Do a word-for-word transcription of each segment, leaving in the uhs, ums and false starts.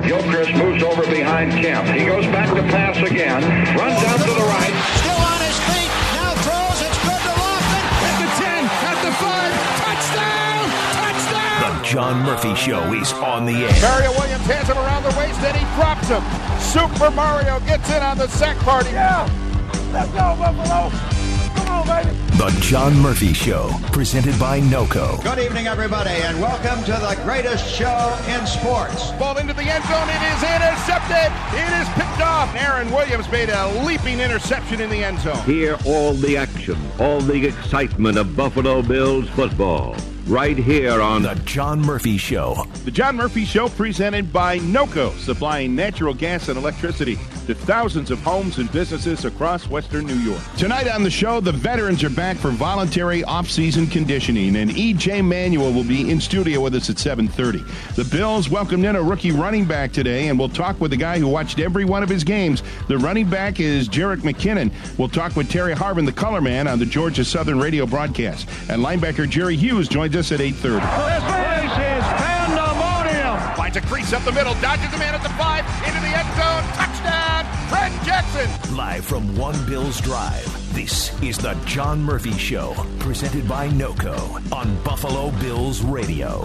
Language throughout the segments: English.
Gilchrist moves over behind Kemp. He goes back to pass again. Runs out to the right. Still on his feet. Now throws. It's good to Lofton. At the ten. At the five. Touchdown. Touchdown. The John Murphy Show is on the air. Mario Williams hands him around the waist and he drops him. Super Mario gets in on the sack party. Yeah. Let's go, Buffalo. Come on, baby. The John Murphy Show, presented by NOCO. Good evening, everybody, and welcome to the greatest show in sports. Ball into the end zone. It is intercepted. It is picked off. Aaron Williams made a leaping interception in the end zone. Hear all the action, all the excitement of Buffalo Bills football, right here on The John Murphy Show. The John Murphy Show, presented by NOCO, supplying natural gas and electricity to thousands of homes and businesses across western New York. Tonight on the show, the veterans are back for voluntary off-season conditioning, and E J Manuel will be in studio with us at seven thirty. The Bills welcomed in a rookie running back today, and we'll talk with the guy who watched every one of his games. The running back is Jerick McKinnon. We'll talk with Terry Harvin, the color man, on the Georgia Southern radio broadcast. And linebacker Jerry Hughes joins us at eight thirty. This place is pandemonium. Finds a crease up the middle, dodges a man at the five, into the end zone, touchdown, Fred Jackson. Live from One Bills Drive, this is the John Murphy Show, presented by NOCO on Buffalo Bills Radio.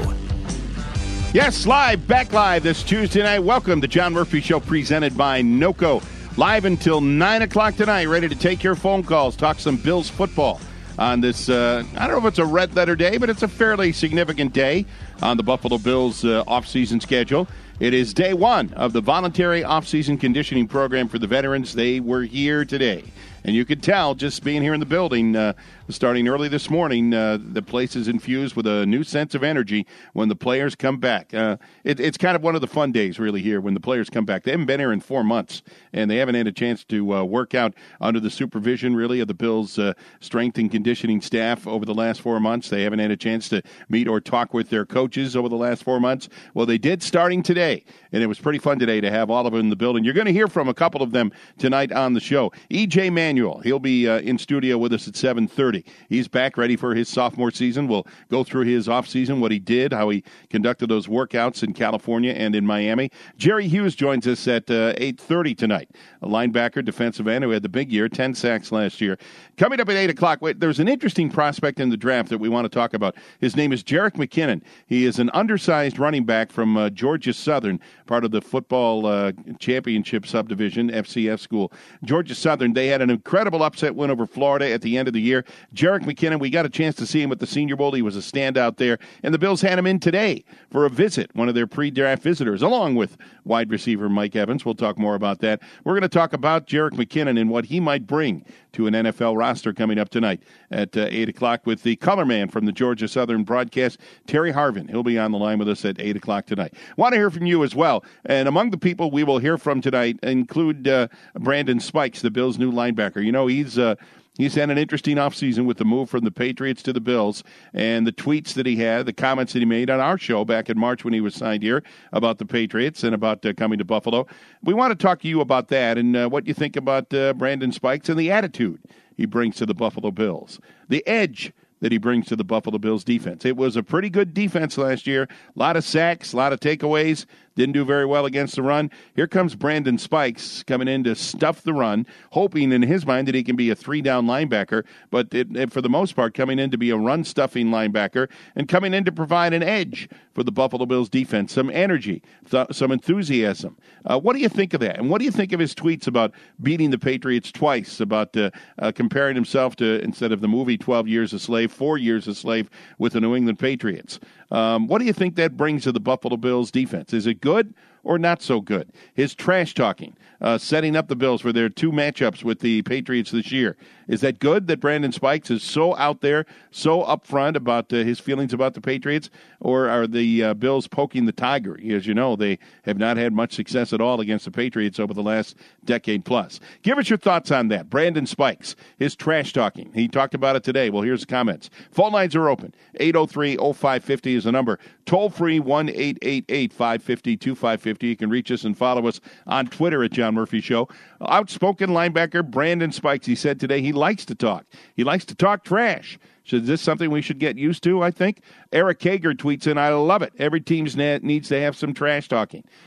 Yes, live, back live this Tuesday night. Welcome to John Murphy Show, presented by NOCO. Live until nine o'clock tonight, ready to take your phone calls, talk some Bills football on this, uh, I don't know if it's a red letter day, but it's a fairly significant day on the Buffalo Bills uh, off-season schedule. It is day one of the voluntary off-season conditioning program for the veterans. They were here today. And you could tell, just being here in the building, uh, starting early this morning, uh, the place is infused with a new sense of energy when the players come back. Uh, it, it's kind of one of the fun days, really, here when the players come back. They haven't been here in four months, and they haven't had a chance to uh, work out under the supervision, really, of the Bills' uh, strength and conditioning staff over the last four months. They haven't had a chance to meet or talk with their coaches over the last four months. Well, they did starting today, and it was pretty fun today to have all of them in the building. You're going to hear from a couple of them tonight on the show. E J Manuel. He'll be uh, in studio with us at seven thirty. He's back ready for his sophomore season. We'll go through his offseason, what he did, how he conducted those workouts in California and in Miami. Jerry Hughes joins us at uh, eight thirty tonight. A linebacker, defensive end who had the big year, ten sacks last year. Coming up at eight o'clock, wait, there's an interesting prospect in the draft that we want to talk about. His name is Jerick McKinnon. He is an undersized running back from uh, Georgia Southern, part of the football uh, championship subdivision, F C S school. Georgia Southern, they had an incredible upset win over Florida at the end of the year. Jerick McKinnon, we got a chance to see him at the Senior Bowl. He was a standout there. And the Bills had him in today for a visit, one of their pre-draft visitors, along with wide receiver Mike Evans. We'll talk more about that. We're going to talk about Jerick McKinnon and what he might bring to an N F L roster coming up tonight at uh, eight o'clock with the color man from the Georgia Southern broadcast, Terry Harvin. He'll be on the line with us at eight o'clock tonight. Want to hear from you as well. And among the people we will hear from tonight include uh, Brandon Spikes, the Bills' new linebacker. You know, he's uh, he's had an interesting offseason with the move from the Patriots to the Bills and the tweets that he had, the comments that he made on our show back in March when he was signed here about the Patriots and about uh, coming to Buffalo. We want to talk to you about that and uh, what you think about uh, Brandon Spikes and the attitude he brings to the Buffalo Bills, the edge that he brings to the Buffalo Bills defense. It was a pretty good defense last year. A lot of sacks, a lot of takeaways. Didn't do very well against the run. Here comes Brandon Spikes coming in to stuff the run, hoping in his mind that he can be a three-down linebacker, but it, it, for the most part coming in to be a run-stuffing linebacker and coming in to provide an edge for the Buffalo Bills defense, some energy, th- some enthusiasm. Uh, what do you think of that? And what do you think of his tweets about beating the Patriots twice, about uh, uh, comparing himself to, instead of the movie twelve Years a Slave, four Years a Slave with the New England Patriots? Um, what do you think that brings to the Buffalo Bills defense? Is it good or not so good? His trash talking, uh, setting up the Bills for their two matchups with the Patriots this year. Is that good that Brandon Spikes is so out there, so upfront about uh, his feelings about the Patriots? Or are the uh, Bills poking the tiger? As you know, they have not had much success at all against the Patriots over the last decade plus. Give us your thoughts on that. Brandon Spikes, his trash talking. He talked about it today. Well, here's the comments. Phone lines are open. eight oh three oh five five oh is the number. Toll free one eight eight eight five five zero two five five zero. You can reach us and follow us on Twitter at John Murphy Show. Outspoken linebacker Brandon Spikes, he said today he likes to talk. He likes to talk trash. So is this something we should get used to, I think? Eric Kager tweets in, I love it. Every team needs to have some trash talking.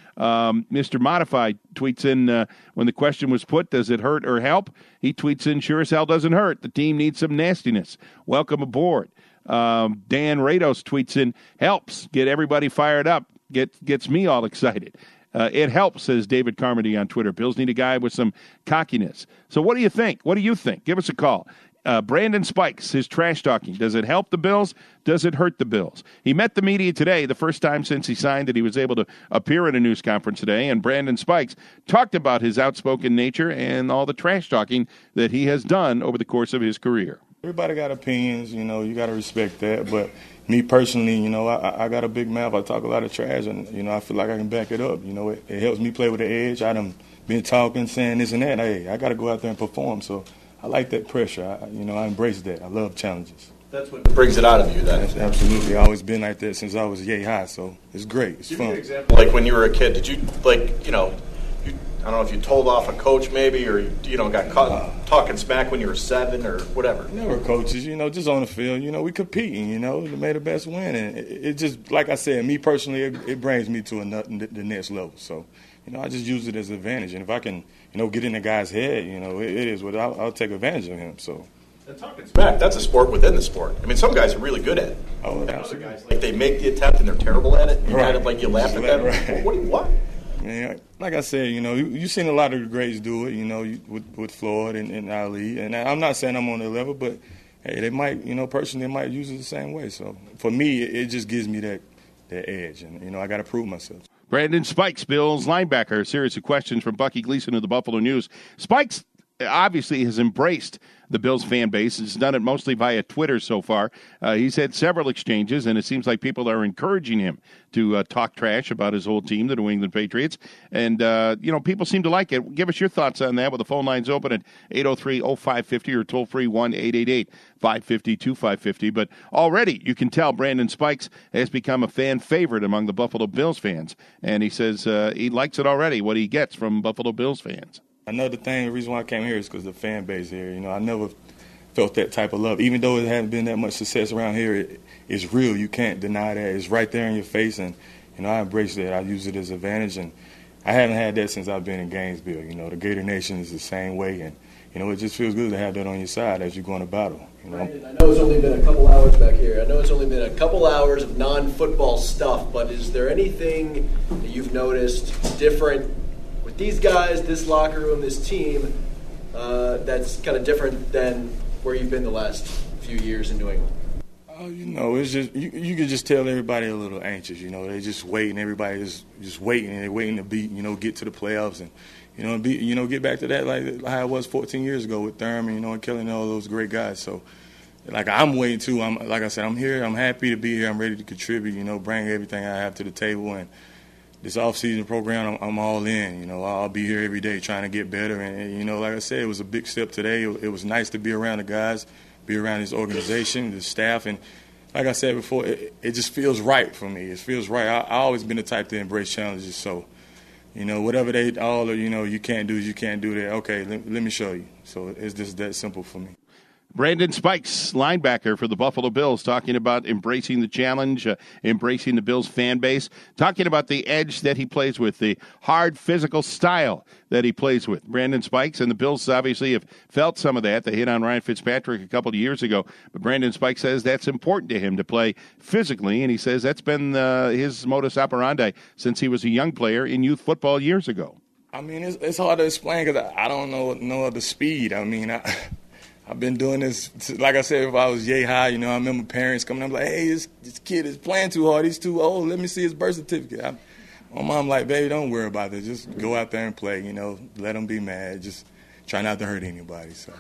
Um, Mister Modified tweets in uh, when the question was put, does it hurt or help? He tweets in, sure as hell doesn't hurt. The team needs some nastiness. Welcome aboard. Um, Dan Rados tweets in, helps get everybody fired up. Get, gets me all excited. Uh, it helps, says David Carmody on Twitter. Bills need a guy with some cockiness. So what do you think? What do you think? Give us a call. Uh, Brandon Spikes, his trash talking. Does it help the Bills? Does it hurt the Bills? He met the media today, the first time since he signed that he was able to appear at a news conference today, and Brandon Spikes talked about his outspoken nature and all the trash talking that he has done over the course of his career. Everybody got opinions, you know, you got to respect that, but me personally, you know, I, I got a big mouth. I talk a lot of trash, and, you know, I feel like I can back it up. You know, it, it helps me play with the edge. I done been talking, saying this and that. Hey, I got to go out there and perform, so I like that pressure. I, you know, I embrace that. I love challenges. That's what brings it out of you, then. That's absolutely. I've always been like that since I was yay high, so it's great. It's Give fun. me an example. Like when you were a kid, did you, like, you know, you, I don't know if you told off a coach maybe, or, you know, got caught uh, talking smack when you were seven or whatever? Never coaches, you know, just on the field. You know, we competing, you know, to make the best win. And it, it just, like I said, me personally, it, it brings me to another, the next level. So, you know, I just use it as an advantage. And if I can, you know, get in the guy's head, you know, it, it is what I'll, I'll take advantage of him. So. And talking smack, that's a sport within the sport. I mean, some guys are really good at it. Oh, and absolutely. Other guys, like, they make the attempt and they're terrible at it. You right. kind of like, you laugh at them. Right. What do you what? Man, like I said, you know, you, you've seen a lot of the greats do it, you know, you, with, with Floyd and, and Ali. And I'm not saying I'm on their level, but, hey, they might, you know, personally, they might use it the same way. So, for me, it, it just gives me that, that edge. And, you know, I got to prove myself. Brandon Spikes, Bills linebacker. A series of questions from Bucky Gleason of the Buffalo News. Spikes obviously has embraced the Bills fan base. He's done it mostly via Twitter so far. Uh, he's had several exchanges, and it seems like people are encouraging him to uh, talk trash about his old team, the New England Patriots. And, uh, you know, people seem to like it. Give us your thoughts on that with the phone lines open at eight oh three oh five five oh or toll-free one eight eight eight five five zero two five five zero. But already you can tell Brandon Spikes has become a fan favorite among the Buffalo Bills fans. And he says uh, he likes it already, what he gets from Buffalo Bills fans. Another thing, the reason why I came here is because the fan base here. You know, I never felt that type of love. Even though it hasn't been that much success around here, it, it's real. You can't deny that. It's right there in your face, and, you know, I embrace that. I use it as an advantage, and I haven't had that since I've been in Gainesville. You know, the Gator Nation is the same way, and, you know, it just feels good to have that on your side as you go into battle. You know? Brandon, I know it's only been a couple hours back here. I know it's only been a couple hours of non-football stuff, but is there anything that you've noticed different with these guys, this locker room, this team, uh, that's kind of different than where you've been the last few years in New England? Oh, you know, it's just you. You can just tell everybody a little anxious. You know, they just waiting. Everybody is just waiting, and they're waiting to be, you know, get to the playoffs and, you know, be, you know, get back to that like how it was fourteen years ago with Thurman, you know, and killing all those great guys. So, like I'm waiting too. I'm like I said, I'm here. I'm happy to be here. I'm ready to contribute. You know, bring everything I have to the table. And this off-season program, I'm, I'm all in. You know, I'll be here every day trying to get better. And, and, you know, like I said, it was a big step today. It, it was nice to be around the guys, be around this organization, the staff. And like I said before, it, it just feels right for me. It feels right. I, I always been the type to embrace challenges. So, you know, whatever they all, you know, you can't do, you can't do that. Okay, let, let me show you. So it's just that simple for me. Brandon Spikes, linebacker for the Buffalo Bills, talking about embracing the challenge, uh, embracing the Bills fan base, talking about the edge that he plays with, the hard physical style that he plays with. Brandon Spikes and the Bills obviously have felt some of that. They hit on Ryan Fitzpatrick a couple of years ago, but Brandon Spikes says that's important to him to play physically, and he says that's been uh, his modus operandi since he was a young player in youth football years ago. I mean, it's, it's hard to explain because I, I don't know no other speed. I mean, I... I've been doing this, like I said, if I was yay high, you know, I remember parents coming up like, hey, this, this kid is playing too hard. He's too old. Let me see his birth certificate. I, my mom like, baby, don't worry about it. Just go out there and play, you know, let them be mad. Just try not to hurt anybody. So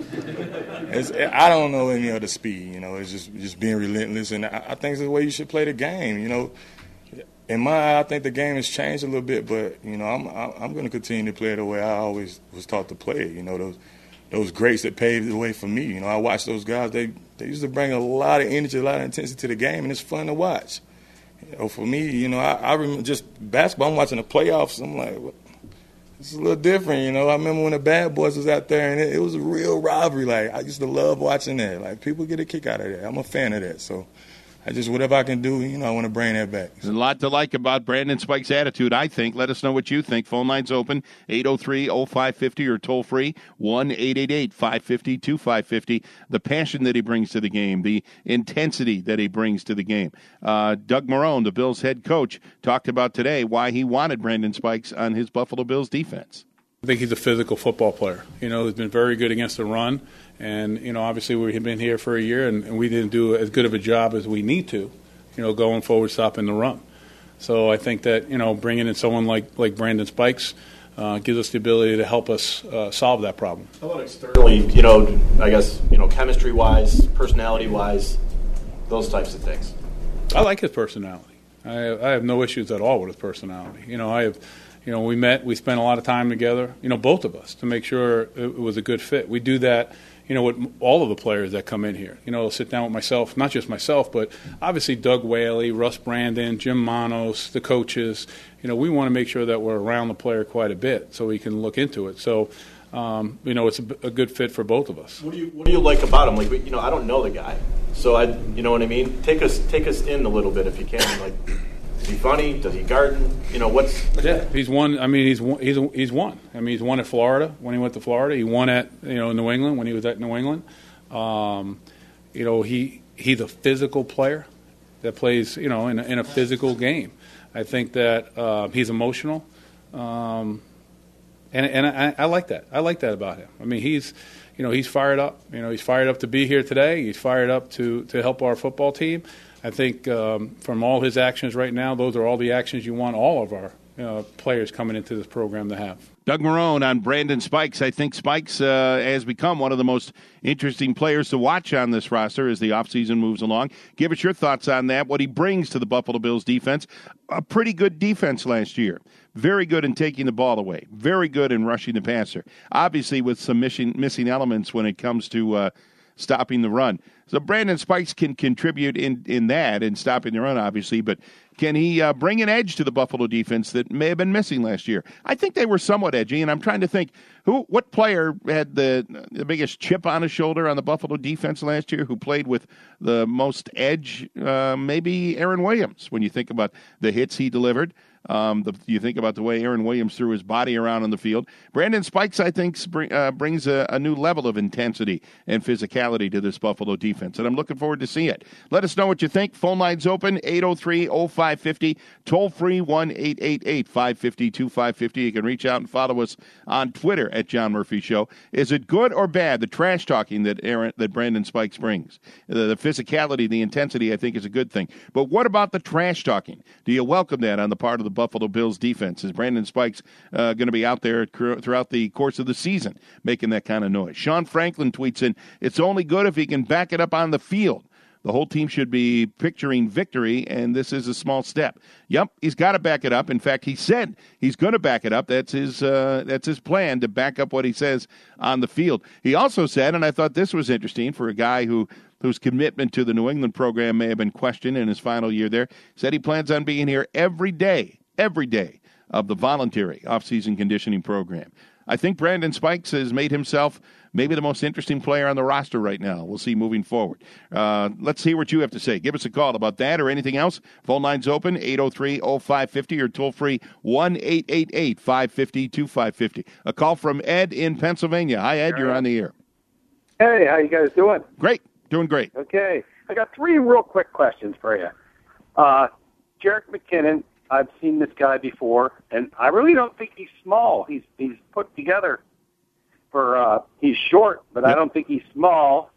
it's, I don't know any other speed, you know. It's just just being relentless, and I, I think it's the way you should play the game, you know. In my eye, I think the game has changed a little bit, but, you know, I'm, I'm going to continue to play it the way I always was taught to play it, you know, those those greats that paved the way for me. You know, I watched those guys. They they used to bring a lot of energy, a lot of intensity to the game, and it's fun to watch. You know, for me, you know, I, I remember just basketball. I'm watching the playoffs. I'm like, well, this is a little different. You know, I remember when the Bad Boys was out there, and it, it was a real rivalry. Like, I used to love watching that. Like, people get a kick out of that. I'm a fan of that. So I just whatever I can do, you know, I want to bring that back. There's a lot to like about Brandon Spike's attitude, I think. Let us know what you think. Phone lines open, eight oh three oh five five oh or toll free, one eight eight eight five five zero two five five zero. The passion that he brings to the game, the intensity that he brings to the game. Uh, Doug Marrone, the Bills head coach, talked about today why he wanted Brandon Spikes on his Buffalo Bills defense. I think he's a physical football player. You know, he's been very good against the run. And, you know, obviously we've been here for a year, and, and we didn't do as good of a job as we need to, you know, going forward, stopping the run. So I think that, you know, bringing in someone like, like Brandon Spikes uh, gives us the ability to help us uh, solve that problem. How about externally, you know, I guess, you know, chemistry-wise, personality-wise, those types of things? I like his personality. I, I have no issues at all with his personality. You know, I have... You know, we met, we spent a lot of time together, you know, both of us, to make sure it was a good fit. We do that, you know, with all of the players that come in here. You know, I'll sit down with myself, not just myself, but obviously Doug Whaley, Russ Brandon, Jim Manos, the coaches. You know, we want to make sure that we're around the player quite a bit so we can look into it. So, um, you know, it's a, a good fit for both of us. What do you What do you like about him? Like, you know, I don't know the guy, so I, you know what I mean. Take us Take us in a little bit if you can, like. Is he funny? Does he garden? You know, what's... Yeah, he's won. I mean, he's won, he's he's won. I mean, he's won at Florida when he went to Florida. He won at, you know, New England when he was at New England. Um, you know, he he's a physical player that plays, you know, in a, in a physical game. I think that uh, he's emotional, um, and and I, I like that. I like that about him. I mean, he's, you know, he's fired up. You know, he's fired up to be here today. He's fired up to to help our football team. I think um, from all his actions right now, those are all the actions you want all of our uh, players coming into this program to have. Doug Marrone on Brandon Spikes. I think Spikes uh, has become one of the most interesting players to watch on this roster as the offseason moves along. Give us your thoughts on that, what he brings to the Buffalo Bills defense. A pretty good defense last year. Very good in taking the ball away. Very good in rushing the passer. Obviously with some missing, missing elements when it comes to uh, stopping the run. So Brandon Spikes can contribute in, in that and stopping the run, obviously, but can he uh, bring an edge to the Buffalo defense that may have been missing last year? I think they were somewhat edgy, and I'm trying to think who, what player had the the biggest chip on his shoulder on the Buffalo defense last year, who played with the most edge? Uh, maybe Aaron Williams, when you think about the hits he delivered. Um, the, you think about the way Aaron Williams threw his body around on the field. Brandon Spikes, I think, spring, uh, brings a, a new level of intensity and physicality to this Buffalo defense, and I'm looking forward to seeing it. Let us know what you think. Phone lines open, eight oh three oh five five oh, toll free, one eight eight eight five five zero two five five zero. You can reach out and follow us on Twitter at John Murphy Show. Is it good or bad, the trash talking that Aaron, that Brandon Spikes brings? The, the physicality, the intensity, I think, is a good thing. But what about the trash talking? Do you welcome that on the part of the Buffalo Bills defense? Is Brandon Spikes uh, going to be out there cr- throughout the course of the season making that kind of noise? Sean Franklin tweets in, it's only good if he can back it up on the field. The whole team should be picturing victory, and this is a small step. Yep, he's got to back it up. In fact, he said he's going to back it up. That's his uh, that's his plan, to back up what he says on the field. He also said, and I thought this was interesting for a guy who whose commitment to the New England program may have been questioned in his final year there, said he plans on being here every day, every day of the voluntary off-season conditioning program. I think Brandon Spikes has made himself maybe the most interesting player on the roster right now. We'll see moving forward. Uh, let's see what you have to say. Give us a call about that or anything else. Phone lines open, eight oh three oh five five oh or toll-free, one eight eight eight five five zero two five five zero. A call from Ed in Pennsylvania. Hi, Ed. You're on the air. Hey, how you guys doing? Great. Doing great. Okay. I got three real quick questions for you. Uh, Jerick McKinnon, I've seen this guy before, and I really don't think he's small. He's he's put together for uh, he's short, but yep. I don't think he's small.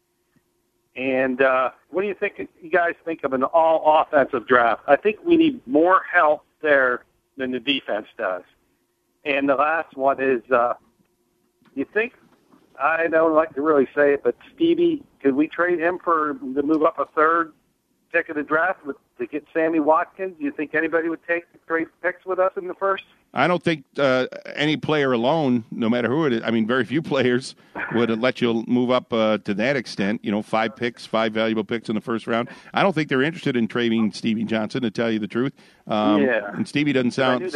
And uh, what do you think? You guys think of an all offensive draft? I think we need more help there than the defense does. And the last one is, uh, you think? I don't like to really say it, but Stevie, could we trade him for to move up a third pick of the draft with, to get Sammy Watkins? Do you think anybody would take trade picks with us in the first? I don't think uh, any player alone, no matter who it is, I mean, very few players would let you move up uh, to that extent. You know, five picks, five valuable picks in the first round. I don't think they're interested in trading Stevie Johnson, to tell you the truth. Um, yeah. And Stevie doesn't sound. I knew they'd want.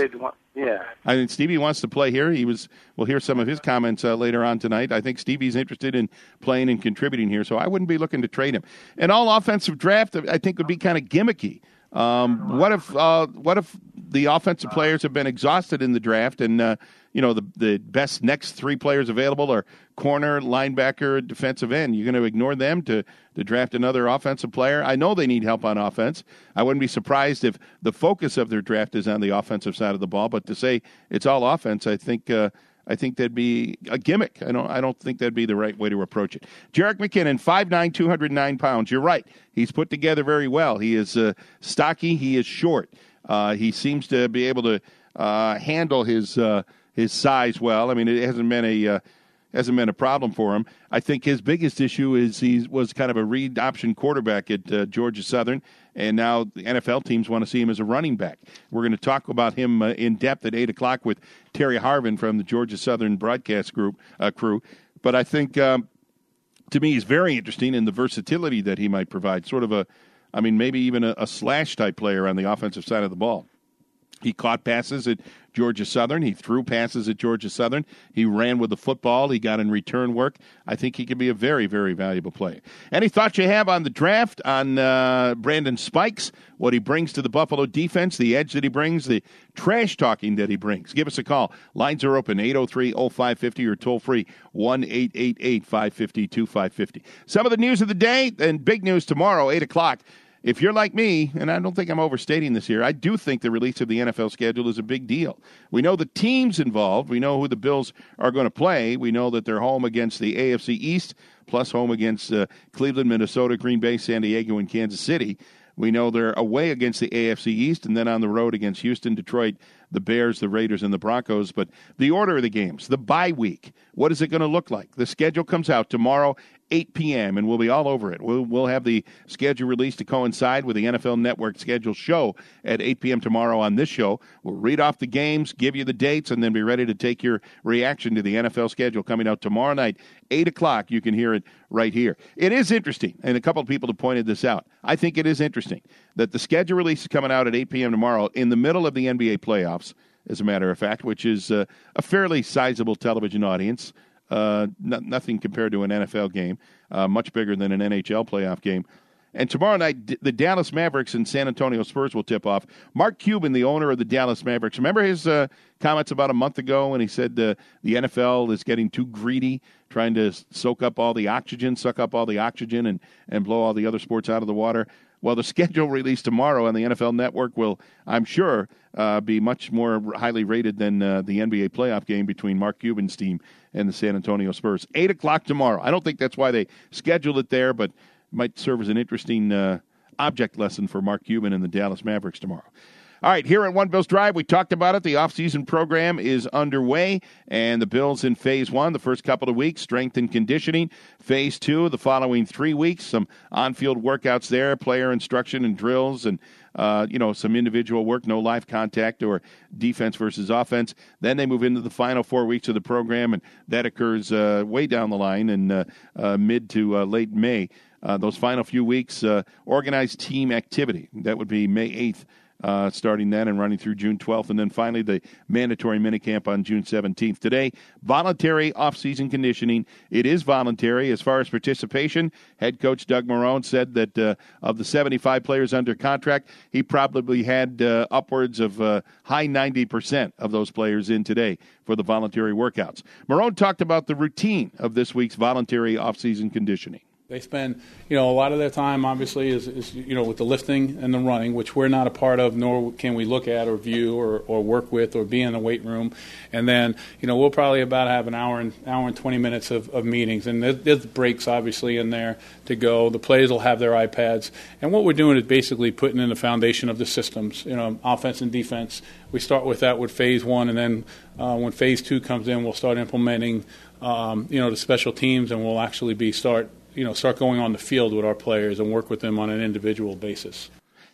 Yeah. I mean, Stevie wants to play here. He was. We'll hear some of his comments uh, later on tonight. I think Stevie's interested in playing and contributing here, so I wouldn't be looking to trade him. An all-offensive draft, I think, would be kind of gimmicky. Um, what if uh, what if the offensive players have been exhausted in the draft, and uh, you know the the best next three players available are corner, linebacker, defensive end? You're going to ignore them to to draft another offensive player? I know they need help on offense. I wouldn't be surprised if the focus of their draft is on the offensive side of the ball. But to say it's all offense, I think. Uh, I think that'd be a gimmick. I don't. I don't think that'd be the right way to approach it. Jerick McKinnon, five nine, two hundred nine pounds. You're right. He's put together very well. He is uh, stocky. He is short. Uh, he seems to be able to uh, handle his uh, his size well. I mean, it hasn't been a uh, hasn't been a problem for him. I think his biggest issue is he was kind of a read option quarterback at uh, Georgia Southern, and now the N F L teams want to see him as a running back. We're going to talk about him uh, in depth at eight o'clock with Terry Harvin from the Georgia Southern broadcast group uh, crew. But I think, um, to me, he's very interesting in the versatility that he might provide. Sort of a, I mean, maybe even a, a slash-type player on the offensive side of the ball. He caught passes at Georgia Southern. He threw passes at Georgia Southern. He ran with the football. He got in return work. I think he could be a very, very valuable player. Any thoughts you have on the draft, on uh, Brandon Spikes, what he brings to the Buffalo defense, the edge that he brings, the trash talking that he brings? Give us a call. Lines are open, eight oh three, oh five five oh, or toll-free, one eight eight eight, five five zero, two five five zero. Some of the news of the day, and big news tomorrow, eight o'clock. If you're like me, and I don't think I'm overstating this here, I do think the release of the N F L schedule is a big deal. We know the teams involved. We know who the Bills are going to play. We know that they're home against the A F C East, plus home against uh, Cleveland, Minnesota, Green Bay, San Diego, and Kansas City. We know they're away against the A F C East and then on the road against Houston, Detroit, the Bears, the Raiders, and the Broncos. But the order of the games, the bye week, what is it going to look like? The schedule comes out tomorrow, eight p.m., and we'll be all over it. We'll, we'll have the schedule released to coincide with the N F L Network schedule show at eight p.m. tomorrow on this show. We'll read off the games, give you the dates, and then be ready to take your reaction to the N F L schedule coming out tomorrow night, eight o'clock. You can hear it right here. It is interesting, and a couple of people have pointed this out. I think it is interesting that the schedule release is coming out at eight p.m. tomorrow in the middle of the N B A playoffs, as a matter of fact, which is uh, a fairly sizable television audience. Uh, n- nothing compared to an N F L game, uh, much bigger than an N H L playoff game. And tomorrow night, D- the Dallas Mavericks and San Antonio Spurs will tip off. Mark Cuban, the owner of the Dallas Mavericks, remember his uh, comments about a month ago when he said uh, the N F L is getting too greedy, trying to soak up all the oxygen, suck up all the oxygen, and, and blow all the other sports out of the water? Well, the schedule released tomorrow on the N F L Network will, I'm sure, uh, be much more highly rated than uh, the N B A playoff game between Mark Cuban's team and the San Antonio Spurs. eight o'clock tomorrow. I don't think that's why they scheduled it there, but it might serve as an interesting uh, object lesson for Mark Cuban and the Dallas Mavericks tomorrow. All right, here at One Bills Drive, we talked about it. The offseason program is underway, and the Bills in phase one, the first couple of weeks, strength and conditioning. Phase two, the following three weeks, some on-field workouts there, player instruction and drills, and uh, you know, some individual work, no live contact or defense versus offense. Then they move into the final four weeks of the program, and that occurs uh, way down the line in uh, uh, mid to uh, late May. Uh, those final few weeks, uh, organized team activity. That would be May eighth. Uh, starting then and running through June twelfth, and then finally the mandatory minicamp on June seventeenth. Today, voluntary off-season conditioning. It is voluntary. As far as participation, head coach Doug Marrone said that uh, of the seventy-five players under contract, he probably had uh, upwards of uh, high ninety percent of those players in today for the voluntary workouts. Marrone talked about the routine of this week's voluntary off-season conditioning. They spend, you know, a lot of their time, obviously, is, is, you know, with the lifting and the running, which we're not a part of, nor can we look at or view or, or work with or be in the weight room. And then, you know, we'll probably about have an hour and hour and twenty minutes of, of meetings. And there's, there's breaks, obviously, in there to go. The players will have their iPads. And what we're doing is basically putting in the foundation of the systems, you know, offense and defense. We start with that with phase one, and then uh, when phase two comes in, we'll start implementing, um, you know, the special teams, and we'll actually be start – you know, start going on the field with our players and work with them on an individual basis.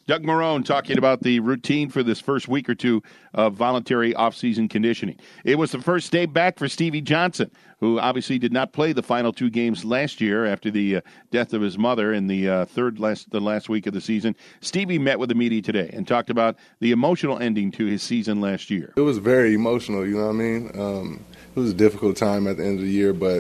Doug Marrone talking about the routine for this first week or two of voluntary off-season conditioning. It was the first day back for Stevie Johnson, who obviously did not play the final two games last year after the uh, death of his mother in the uh, third last the last week of the season. Stevie met with the media today and talked about the emotional ending to his season last year. It was very emotional, you know what I mean? Um, it was a difficult time at the end of the year, but,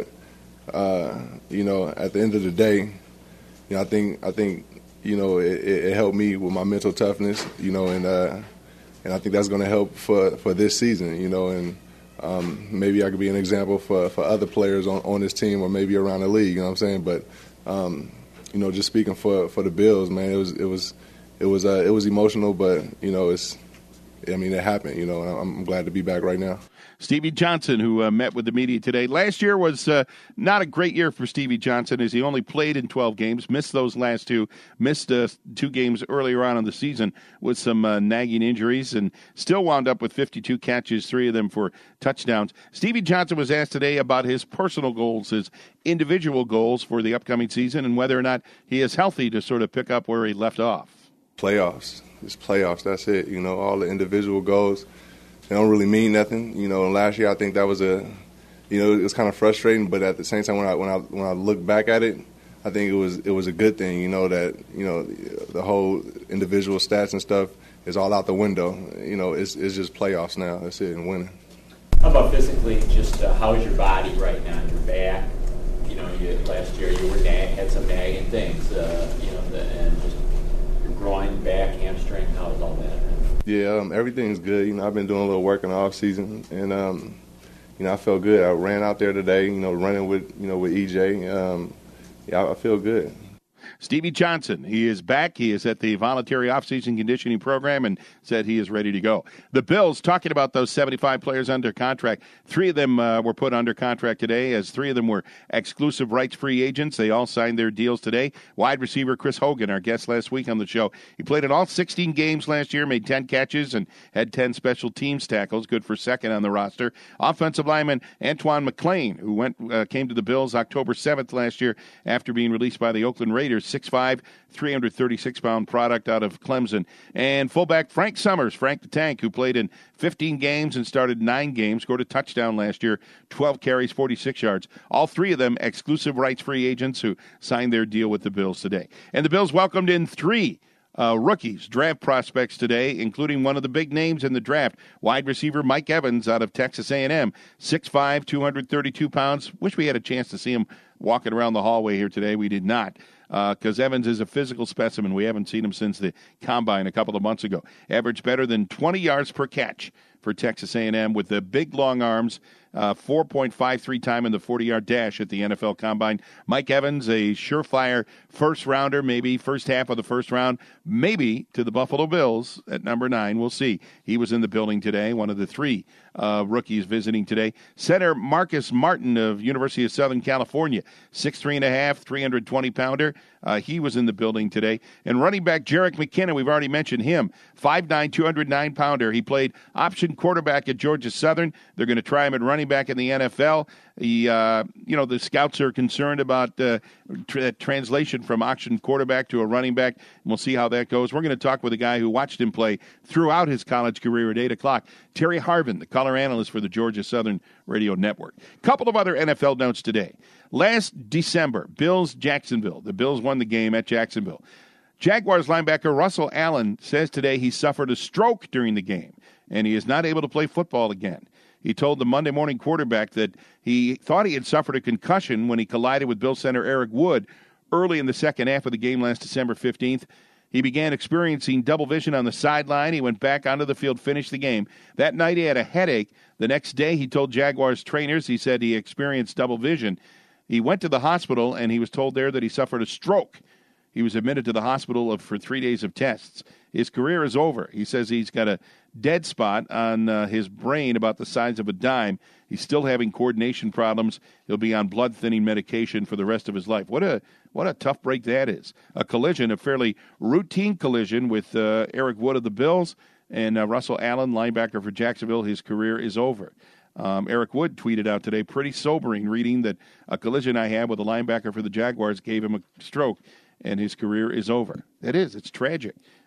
uh, you know, at the end of the day, you know, I think, I think, you know, it, it helped me with my mental toughness, you know, and uh, and I think that's going to help for, for this season, you know, and um, maybe I could be an example for, for other players on, on this team or maybe around the league, you know what I'm saying? But, um, you know, just speaking for, for the Bills, man, it was it was it was uh, it was emotional, but you know, it's I mean, it happened, you know, and I'm glad to be back right now. Stevie Johnson, who uh, met with the media today. Last year was uh, not a great year for Stevie Johnson, as he only played in twelve games, missed those last two, missed uh, two games earlier on in the season with some uh, nagging injuries, and still wound up with fifty-two catches, three of them for touchdowns. Stevie Johnson was asked today about his personal goals, his individual goals for the upcoming season, and whether or not he is healthy to sort of pick up where he left off. Playoffs. It's playoffs. That's it. You know, all the individual goals, they don't really mean nothing. You know, and last year I think that was a, you know, it was kind of frustrating. But at the same time, when I when I when I look back at it, I think it was it was a good thing. You know that you know the whole individual stats and stuff is all out the window. You know, it's it's just playoffs now. That's it, and winning. How about physically? Just uh, how is your body right now? Your back. You know, you, last year you were nag, had some nagging things. Uh, you know, the, and just. Groin, back, hamstring, how is all that? Yeah, um, everything's good. You know, I've been doing a little work in the off season, and um, you know, I felt good. I ran out there today. You know, running with you know with E J. Um, yeah, I, I feel good. Stevie Johnson, he is back. He is at the voluntary off-season conditioning program and said he is ready to go. The Bills, talking about those seventy-five players under contract, three of them uh, were put under contract today, as three of them were exclusive rights free agents. They all signed their deals today. Wide receiver Chris Hogan, our guest last week on the show, he played in all sixteen games last year, made ten catches, and had ten special teams tackles, good for second on the roster. Offensive lineman Antoine McClain, who went uh, came to the Bills October seventh last year after being released by the Oakland Raiders, six five, three hundred thirty-six pound product out of Clemson. And fullback Frank Summers, Frank the Tank, who played in fifteen games and started nine games, scored a touchdown last year, twelve carries, forty-six yards. All three of them exclusive rights free agents who signed their deal with the Bills today. And the Bills welcomed in three Uh, rookies, draft prospects today, including one of the big names in the draft, wide receiver Mike Evans out of Texas A and M, six five, two hundred thirty-two pounds. Wish we had a chance to see him walking around the hallway here today. We did not, because uh, Evans is a physical specimen. We haven't seen him since the combine a couple of months ago. Averaged better than twenty yards per catch for Texas A and M with the big, long arms. Uh, four point five three time in the forty-yard dash at the N F L Combine. Mike Evans, a surefire first-rounder, maybe first half of the first round, maybe to the Buffalo Bills at number nine. We'll see. He was in the building today, one of the three uh, rookies visiting today. Center Marcus Martin of University of Southern California, six three and a half, three hundred twenty pounder. Uh, he was in the building today. And running back Jerick McKinnon, we've already mentioned him, five nine, two hundred nine pounder. He played option quarterback at Georgia Southern. They're going to try him at running back in the N F L. He, uh, you know, the scouts are concerned about uh, tra- translation from option quarterback to a running back. And we'll see how that goes. We're going to talk with a guy who watched him play throughout his college career at eight o'clock, Terry Harvin, the color analyst for the Georgia Southern Radio Network. A couple of other N F L notes today. Last December, Bills Jacksonville. The Bills won the game at Jacksonville. Jaguars linebacker Russell Allen says today he suffered a stroke during the game, and he is not able to play football again. He told the Monday morning quarterback that he thought he had suffered a concussion when he collided with Bills center Eric Wood early in the second half of the game last December fifteenth. He began experiencing double vision on the sideline. He went back onto the field, finished the game. That night he had a headache. The next day he told Jaguars trainers he said he experienced double vision. He went to the hospital, and he was told there that he suffered a stroke. He was admitted to the hospital of, for three days of tests. His career is over. He says he's got a dead spot on uh, his brain about the size of a dime. He's still having coordination problems. He'll be on blood-thinning medication for the rest of his life. What a what a tough break that is. A collision, a fairly routine collision with uh, Eric Wood of the Bills and uh, Russell Allen, linebacker for Jacksonville. His career is over. Um, Eric Wood tweeted out today, pretty sobering, reading that a collision I had with a linebacker for the Jaguars gave him a stroke, and his career is over. It is. It's tragic.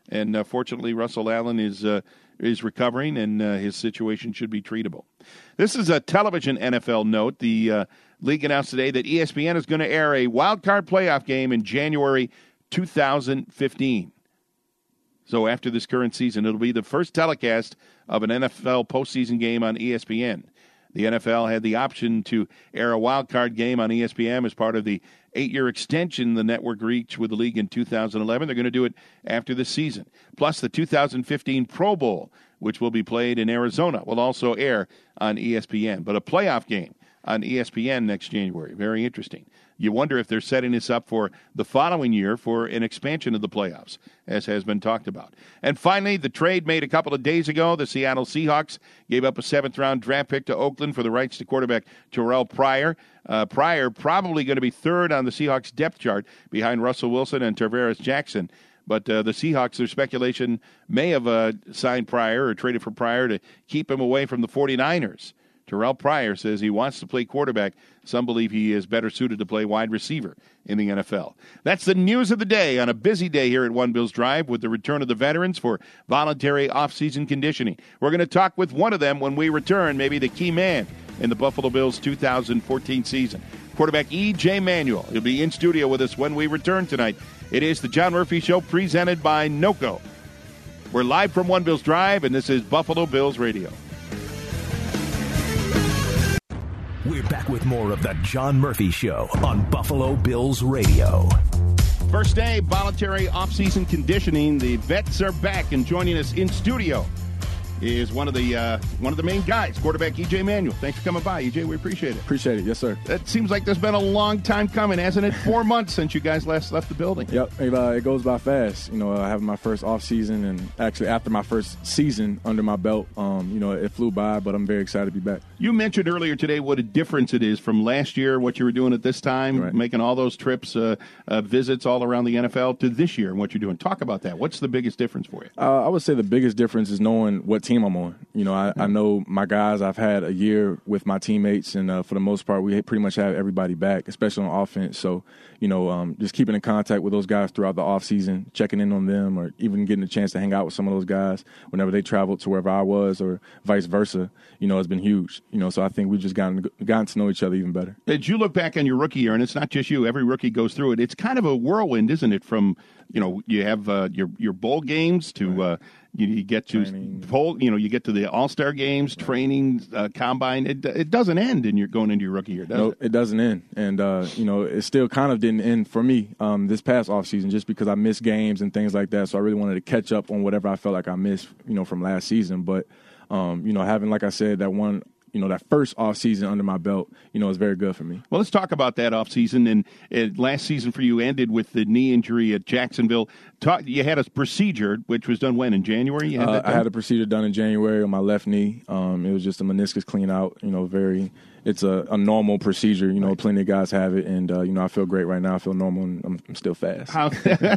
And uh, fortunately, Russell Allen is uh, is recovering, and uh, his situation should be treatable. This is a television N F L note. The uh, league announced today that E S P N is going to air a wild card playoff game in January two thousand fifteen. So after this current season, it'll be the first telecast of an N F L postseason game on E S P N. The N F L had the option to air a wild card game on E S P N as part of the eight-year extension the network reached with the league in two thousand eleven. They're going to do it after the season. Plus, the two thousand fifteen Pro Bowl, which will be played in Arizona, will also air on E S P N. But a playoff game on E S P N next January. Very interesting. You wonder if they're setting this up for the following year for an expansion of the playoffs, as has been talked about. And finally, the trade made a couple of days ago. The Seattle Seahawks gave up a seventh-round draft pick to Oakland for the rights to quarterback Terrell Pryor. Uh, Pryor probably going to be third on the Seahawks depth chart behind Russell Wilson and Tarvaris Jackson. But uh, the Seahawks, their speculation, may have uh, signed Pryor or traded for Pryor to keep him away from the 49ers. Terrell Pryor says he wants to play quarterback. Some believe he is better suited to play wide receiver in the N F L. That's the news of the day on a busy day here at One Bills Drive with the return of the veterans for voluntary off-season conditioning. We're going to talk with one of them when we return, maybe the key man in the Buffalo Bills two thousand fourteen season. Quarterback E J Manuel. He'll be in studio with us when we return tonight. It is the John Murphy Show presented by NOCO. We're live from One Bills Drive, and this is Buffalo Bills Radio. We're back with more of the John Murphy Show on Buffalo Bills Radio. First day, voluntary off-season conditioning. The vets are back, and joining us in studio is one of the uh, one of the main guys, quarterback E J Manuel. Thanks for coming by, E J. We appreciate it. Appreciate it. Yes, sir. It seems like there's been a long time coming, hasn't it? Four months since you guys last left the building. Yep. It, uh, it goes by fast. You know, uh, having my first off season, and actually after my first season under my belt, um, you know, it flew by. But I'm very excited to be back. You mentioned earlier today what a difference it is from last year, what you were doing at this time, right. making all those trips, uh, uh, visits all around the N F L, to this year and what you're doing. Talk about that. What's the biggest difference for you? Uh, I would say the biggest difference is knowing what team I'm on. You know, I, I know my guys. I've had a year with my teammates, and uh, for the most part, we pretty much have everybody back, especially on offense. So, you know, um, just keeping in contact with those guys throughout the offseason, checking in on them, or even getting a chance to hang out with some of those guys whenever they traveled to wherever I was, or vice versa, you know, has been huge. You know, so I think we've just gotten gotten to know each other even better. As you look back on your rookie year, and it's not just you, every rookie goes through it, it's kind of a whirlwind, isn't it? From, you know, you have uh, your your bowl games to right. uh, you, you get to training. bowl, you know, you get to the All-Star games, right. training, uh, combine. It it doesn't end in your going into your rookie year, does no, it? it doesn't end, and uh, you know, it still kind of didn't end for me um, this past offseason, just because I missed games and things like that. So I really wanted to catch up on whatever I felt like I missed, you know, from last season. But um, you know, having, like I said, that one. You know, that first offseason under my belt, you know, is very good for me. Well, let's talk about that offseason. And uh, last season for you ended with the knee injury at Jacksonville. Talk, you had a procedure, which was done when? In January? You had uh, that done? I had a procedure done in January on my left knee. Um, it was just a meniscus clean out, you know, very – it's a, a normal procedure. You know, right. Plenty of guys have it. And, uh, you know, I feel great right now. I feel normal, and I'm, I'm still fast. How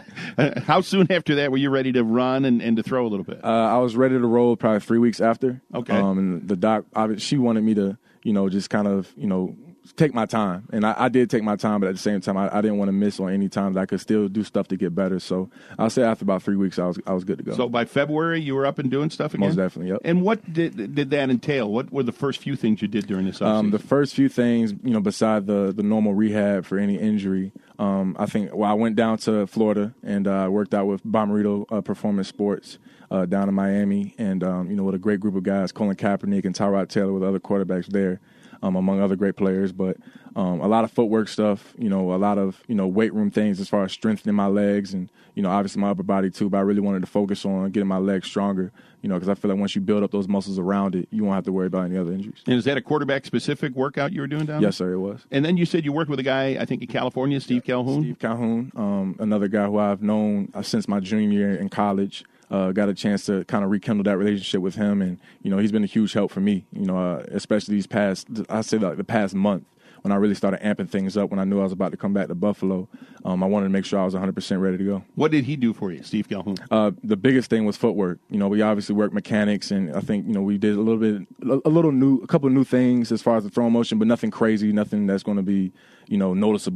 how soon after that were you ready to run and, and to throw a little bit? Uh, I was ready to roll probably three weeks after. Okay. Um, and the doc, she wanted me to, you know, just kind of, you know, take my time. And I, I did take my time, but at the same time, I, I didn't want to miss on any times. I could still do stuff to get better. So I'll say after about three weeks, I was I was good to go. So by February, you were up and doing stuff again? Most definitely, yep. And what did did that entail? What were the first few things you did during this offseason? Um, the first few things, you know, beside the, the normal rehab for any injury, um, I think, well, I went down to Florida and uh, worked out with Bommarito uh, Performance Sports uh, down in Miami. And, um, you know, with a great group of guys, Colin Kaepernick and Tyrod Taylor with other quarterbacks there. Um, among other great players, but um, a lot of footwork stuff, you know, a lot of, you know, weight room things as far as strengthening my legs and, you know, obviously my upper body too, but I really wanted to focus on getting my legs stronger, you know, because I feel like once you build up those muscles around it, you won't have to worry about any other injuries. And is that a quarterback-specific workout you were doing down there? Yes, sir, it was. And then you said you worked with a guy, I think, in California, Steve yeah, Calhoun? Steve Calhoun, um, another guy who I've known uh, since my junior year in college. Uh, got a chance to kind of rekindle that relationship with him, and you know he's been a huge help for me. You know, uh, especially these past, I say like the past month when I really started amping things up. When I knew I was about to come back to Buffalo, um, I wanted to make sure I was one hundred percent ready to go. What did he do for you, Steve Calhoun? Uh, the biggest thing was footwork. You know, we obviously worked mechanics, and I think you know we did a little bit, a little new, a couple of new things as far as the throwing motion, but nothing crazy, nothing that's going to be you know noticeable.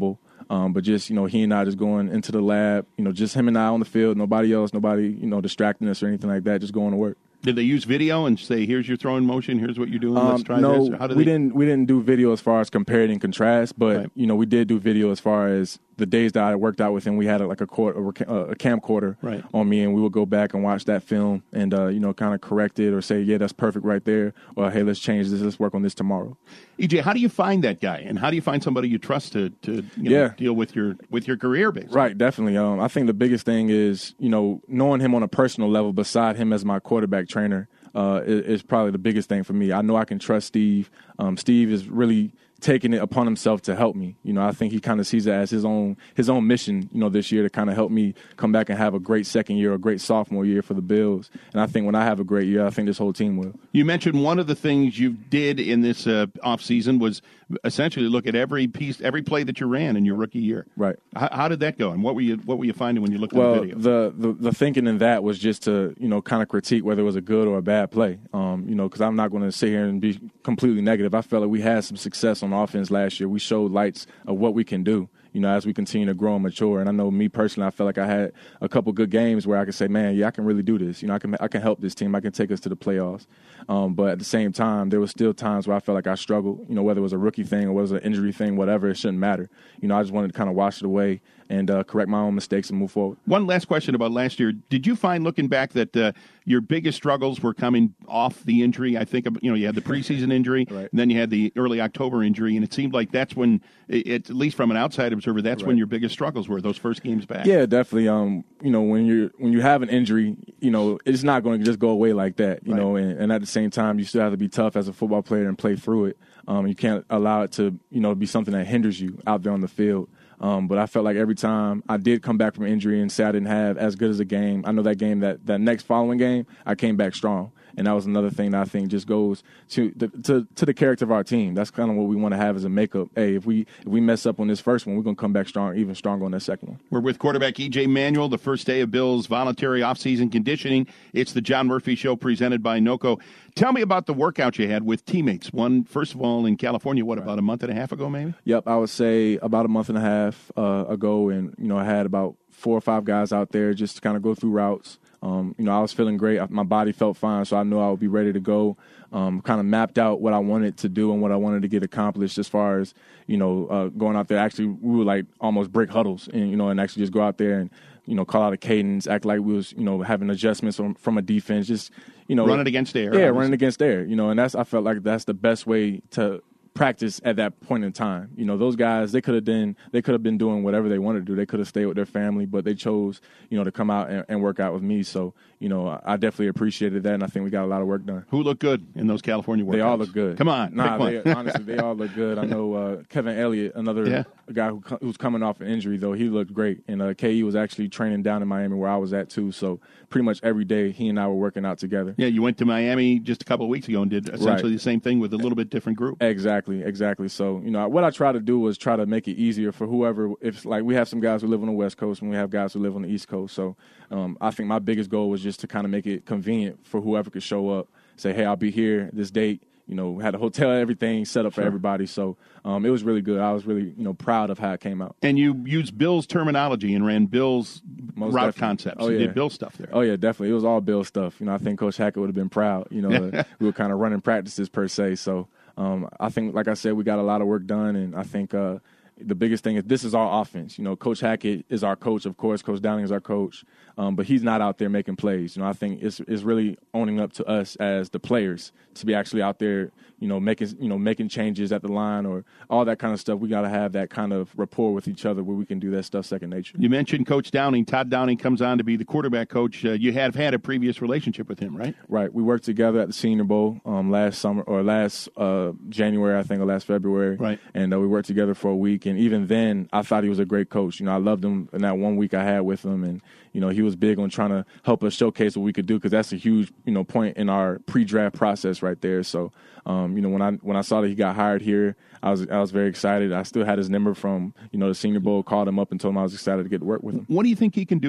Um, but just, you know, he and I just going into the lab, you know, just him and I on the field, nobody else, nobody, you know, distracting us or anything like that, just going to work. Did they use video and say, "Here's your throwing motion. Here's what you're doing. Let's try um, no, this"? Or how did we they... didn't. We didn't do video as far as comparing and contrast, but right. you know, we did do video as far as the days that I worked out with him. We had a, like a, quarter, a camcorder right. on me, and we would go back and watch that film and uh, you know, kind of correct it or say, "Yeah, that's perfect right there," or "Hey, let's change this. Let's work on this tomorrow." E J, how do you find that guy, and how do you find somebody you trust to to you know, yeah. deal with your with your career, basically? Right, definitely. Um, I think the biggest thing is, you know, knowing him on a personal level beside him as my quarterback trainer. Uh, is, is probably the biggest thing for me. I know I can trust Steve. Um, Steve is really taking it upon himself to help me. You know, I think he kind of sees it as his own his own mission, you know, this year to kind of help me come back and have a great second year, a great sophomore year for the Bills. And I think when I have a great year, I think this whole team will. You mentioned one of the things you did in this uh, offseason was essentially look at every piece, every play that you ran in your rookie year. Right. How, how did that go, and what were you what were you finding when you looked at well, the video? the, the the thinking in that was just to, you know, kind of critique whether it was a good or a bad play. Um, you know, because I'm not going to sit here and be completely negative. I felt like we had some success on offense last year. We showed lights of what we can do, you know, as we continue to grow and mature. And I know me personally, I felt like I had a couple good games where I could say, man, yeah, I can really do this. You know, I can I can help this team. I can take us to the playoffs. Um, but at the same time, there was still times where I felt like I struggled, you know, whether it was a rookie thing or whether it was an injury thing, whatever, it shouldn't matter. You know, I just wanted to kind of wash it away and uh, correct my own mistakes and move forward. One last question about last year. Did you find, looking back, that uh, your biggest struggles were coming off the injury? I think, you know, you had the preseason injury, right. and then you had the early October injury, and it seemed like that's when, it, at least from an outside observer, that's right. when your biggest struggles were, those first games back. Yeah, definitely. Um, you know, when you when you have an injury, you know, it's not going to just go away like that, you right. know, and, and at the same time, you still have to be tough as a football player and play through it. Um, you can't allow it to, you know, be something that hinders you out there on the field. Um, but I felt like every time I did come back from injury and say I didn't have as good as a game, I know that game, that, that next following game, I came back strong. And that was another thing that I think just goes to the, to, to the character of our team. That's kind of what we want to have as a makeup. Hey, if we if we mess up on this first one, we're going to come back strong, even stronger on that second one. We're with quarterback E J Manuel, the first day of Bill's voluntary offseason conditioning. It's the John Murphy Show presented by NOCO. Tell me about the workout you had with teammates. One, first of all, in California, what, about a month and a half ago maybe? Yep, I would say about a month and a half uh, ago. And, you know, I had about four or five guys out there just to kind of go through routes. Um, you know, I was feeling great. My body felt fine, so I knew I would be ready to go. Um, kind of mapped out what I wanted to do and what I wanted to get accomplished as far as, you know, uh, going out there. Actually, we would like almost break huddles and, you know, and actually just go out there and, you know, call out a cadence, act like we was, you know, having adjustments from, from a defense, just, you know. Running against air. Yeah, obviously. running against air, you know, and that's, I felt like that's the best way to practice at that point in time. You know, those guys, they could have been they could have been doing whatever they wanted to do. They could have stayed with their family, but they chose, you know, to come out and, and work out with me. So, you know, I, I definitely appreciated that, and I think we got a lot of work done. Who looked good in those California workouts? They all look good. Come on. Nah, they, honestly, they all look good. I know uh, Kevin Elliott, another yeah. guy who who's coming off an injury, though, he looked great. And uh, K E was actually training down in Miami where I was at, too. So pretty much every day he and I were working out together. Yeah, you went to Miami just a couple of weeks ago and did essentially right. the same thing with a little bit different group. Exactly, exactly. So, you know, what I try to do was try to make it easier for whoever, if like we have some guys who live on the West Coast and we have guys who live on the East Coast. So um, I think my biggest goal was just to kind of make it convenient for whoever could show up, say, hey, I'll be here this date. You know, had a hotel, everything set up for sure. everybody. So um, it was really good. I was really, you know, proud of how it came out. And you used Bill's terminology and ran Bill's Most route definitely. concepts. Oh, you yeah. did Bill stuff there. Oh, yeah, definitely. It was all Bill stuff. You know, I think Coach Hackett would have been proud. You know, uh, we were kind of running practices per se. So um, I think, like I said, we got a lot of work done. And I think uh, the biggest thing is this is our offense. You know, Coach Hackett is our coach, of course. Coach Downing is our coach. Um, but he's not out there making plays. You know, I think it's it's really owning up to us as the players to be actually out there, you know, making you know making changes at the line or all that kind of stuff. We got to have that kind of rapport with each other where we can do that stuff second nature. You mentioned Coach Downing. Todd Downing comes on to be the quarterback coach. Uh, you have had a previous relationship with him, right? Right. We worked together at the Senior Bowl um, last summer or last uh, January, I think, or last February. Right. And uh, we worked together for a week. And even then, I thought he was a great coach. You know, I loved him in that one week I had with him. And, you know, he was big on trying to help us showcase what we could do because that's a huge, you know, point in our pre-draft process right there. So, um, you know, when I when I saw that he got hired here, I was I was very excited. I still had his number from, you know, the Senior Bowl, called him up and told him I was excited to get to work with him. What do you think he can do for you?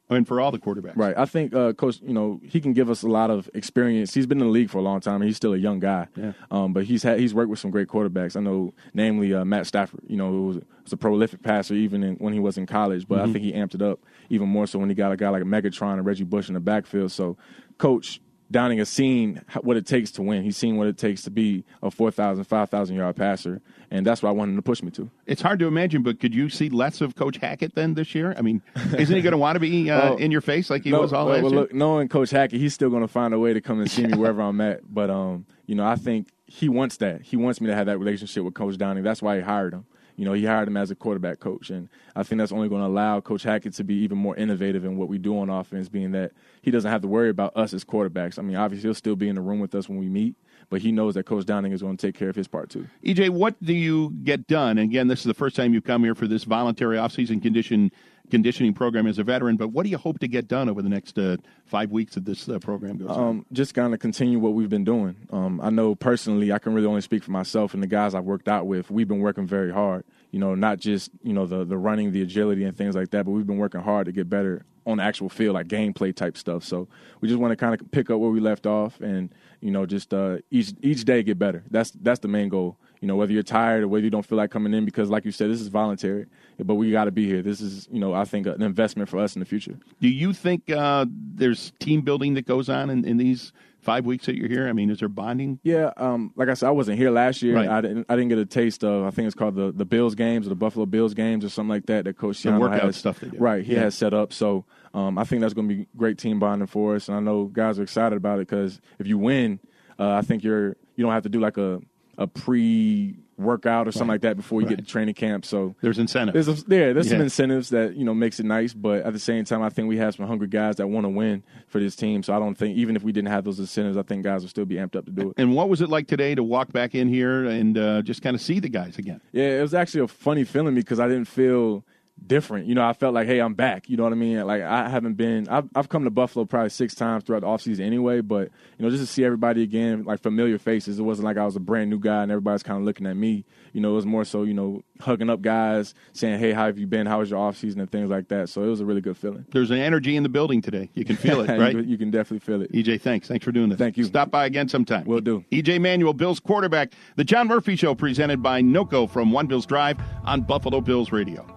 And for all the quarterbacks. Right. I think uh, Coach, you know, he can give us a lot of experience. He's been in the league for a long time, and he's still a young guy. Yeah. Um, but he's had he's worked with some great quarterbacks. I know, namely uh, Matt Stafford. You know, who was, was a prolific passer even in, when he was in college. But mm-hmm. I think he amped it up even more so when he got a guy like Megatron and Reggie Bush in the backfield. So, Coach Downing has seen what it takes to win. He's seen what it takes to be a four thousand, five thousand yard passer, and that's what I wanted him to push me to. It's hard to imagine, but could you see less of Coach Hackett then this year? I mean, isn't he going to want to be uh, oh, in your face like he no, was all well, last well, year? Look, knowing Coach Hackett, he's still going to find a way to come and see me wherever I'm at. But, um, you know, I think he wants that. He wants me to have that relationship with Coach Downing. That's why he hired him. You know, he hired him as a quarterback coach, and I think that's only going to allow Coach Hackett to be even more innovative in what we do on offense, being that he doesn't have to worry about us as quarterbacks. I mean, obviously, he'll still be in the room with us when we meet, but he knows that Coach Downing is going to take care of his part, too. E J, what do you get done? And again, this is the first time you've come here for this voluntary offseason condition conditioning program as a veteran, but what do you hope to get done over the next uh, five weeks that this uh, program goes um, on? Just kind of continue what we've been doing. Um, I know personally I can really only speak for myself and the guys I've worked out with. We've been working very hard, you know, not just, you know, the, the running, the agility and things like that, but we've been working hard to get better on the actual field, like gameplay type stuff. So we just want to kind of pick up where we left off and, you know, just uh, each each day get better. That's that's the main goal. You know, whether you're tired or whether you don't feel like coming in, because like you said, this is voluntary, but we got to be here. This is, you know, I think an investment for us in the future. Do you think uh, there's team building that goes on in, in these five weeks that you're here? I mean, is there bonding? Yeah, um, like I said, I wasn't here last year. Right. I didn't. I didn't get a taste of. I think it's called the, the Bills games or the Buffalo Bills games or something like that. That Coach The Schiano workout has, stuff they do. Right, he Yeah. has set up. So um, I think that's going to be great team bonding for us. And I know guys are excited about it because if you win, uh, I think you're you don't have to do like a a pre. workout or something right. like that before you right. get to training camp. So there's incentives. There's a, yeah, there's yeah. some incentives that, you know, makes it nice. But at the same time, I think we have some hungry guys that want to win for this team. So I don't think, even if we didn't have those incentives, I think guys will still be amped up to do it. And what was it like today to walk back in here and uh, just kind of see the guys again? Yeah, it was actually a funny feeling because I didn't feel different. You know, I felt like, hey, I'm back. You know what I mean? Like, I haven't been, I've, I've come to Buffalo probably six times throughout the offseason anyway, but, you know, just to see everybody again, like familiar faces, it wasn't like I was a brand new guy and everybody's kind of looking at me. You know, it was more so, you know, hugging up guys, saying, hey, how have you been? How was your offseason and things like that. So it was a really good feeling. There's an energy in the building today. You can feel it, right? you, you can definitely feel it. E J, thanks. Thanks for doing this. Thank you. Stop by again sometime. Will do. E J Manuel, Bills quarterback. The John Murphy Show presented by NOCO from One Bills Drive on Buffalo Bills Radio.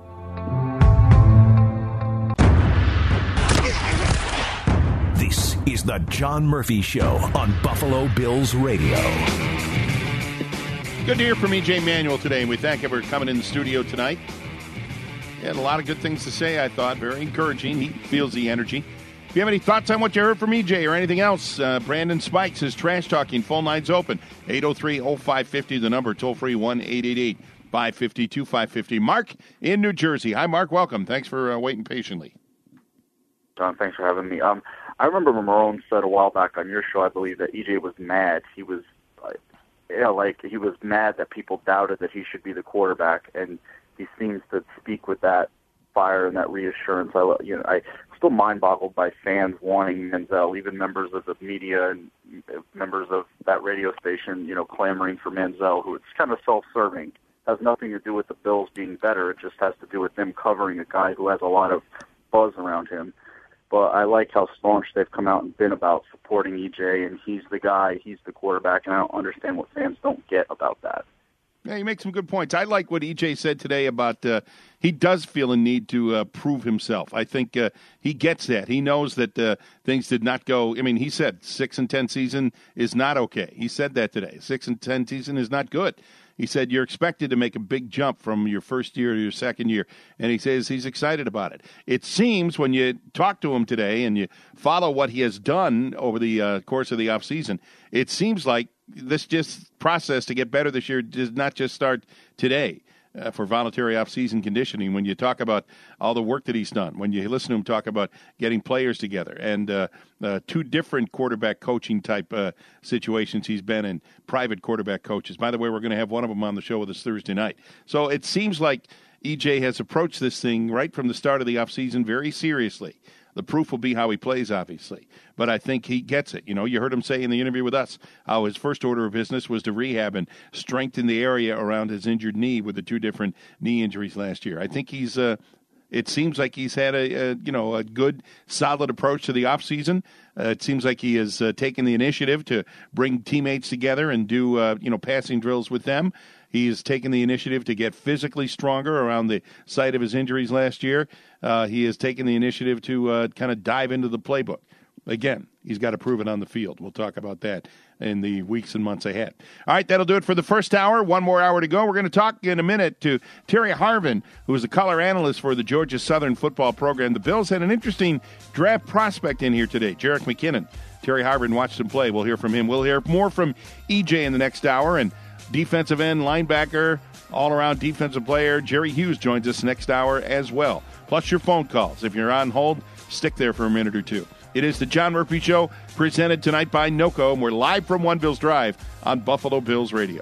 This is the John Murphy Show on Buffalo Bills Radio. Good to hear from E J Manuel today, and we thank him for coming in the studio tonight. He had a lot of good things to say, I thought. Very encouraging. He feels the energy. If you have any thoughts on what you heard from E J or anything else, uh, Brandon Spikes is trash talking. Phone lines open. eight oh three oh five five oh, the number, toll free one eight eight eight five five zero two five five zero. Mark in New Jersey. Hi, Mark. Welcome. Thanks for uh, waiting patiently. John, thanks for having me. Um, I remember Marone said a while back on your show, I believe, that E J was mad. He was, uh, yeah, like he was mad that people doubted that he should be the quarterback, and he seems to speak with that fire and that reassurance. I, you know, I still mind-boggled by fans wanting Manziel, even members of the media and members of that radio station, you know, clamoring for Manziel, who it's kind of self-serving. It has nothing to do with the Bills being better. It just has to do with them covering a guy who has a lot of buzz around him. But I like how staunch they've come out and been about supporting E J, and he's the guy, he's the quarterback, and I don't understand what fans don't get about that. Yeah, you make some good points. I like what E J said today about uh, he does feel a need to uh, prove himself. I think uh, he gets that. He knows that uh, things did not go. I mean, he said six and ten season is not okay. He said that today. Six and ten season is not good. He said you're expected to make a big jump from your first year to your second year, and he says he's excited about it. It seems when you talk to him today and you follow what he has done over the uh, course of the offseason, it seems like this just process to get better this year does not just start today. Uh, for voluntary off-season conditioning, when you talk about all the work that he's done, when you listen to him talk about getting players together, and uh, uh, two different quarterback coaching type uh, situations he's been in, private quarterback coaches. By the way, we're going to have one of them on the show with us Thursday night. So it seems like E J has approached this thing right from the start of the offseason very seriously. The proof will be how he plays, obviously. But I think he gets it. You know, you heard him say in the interview with us how his first order of business was to rehab and strengthen the area around his injured knee with the two different knee injuries last year. I think he's uh, It seems like he's had a, a you know a good, solid approach to the offseason. Uh, it seems like he has uh, taken the initiative to bring teammates together and do uh, you know passing drills with them. He has taken the initiative to get physically stronger around the site of his injuries last year. Uh, he has taken the initiative to uh, kind of dive into the playbook. Again, he's got to prove it on the field. We'll talk about that in the weeks and months ahead. All right, that'll do it for the first hour. One more hour to go. We're going to talk in a minute to Terry Harvin, who is the color analyst for the Georgia Southern football program. The Bills had an interesting draft prospect in here today, Jerick McKinnon. Terry Harvin watched him play. We'll hear from him. We'll hear more from E J in the next hour, and defensive end, linebacker, all-around defensive player, Jerry Hughes joins us next hour as well. Plus your phone calls. If you're on hold, stick there for a minute or two. It is the John Murphy Show, presented tonight by NOCO, and we're live from One Bills Drive on Buffalo Bills Radio.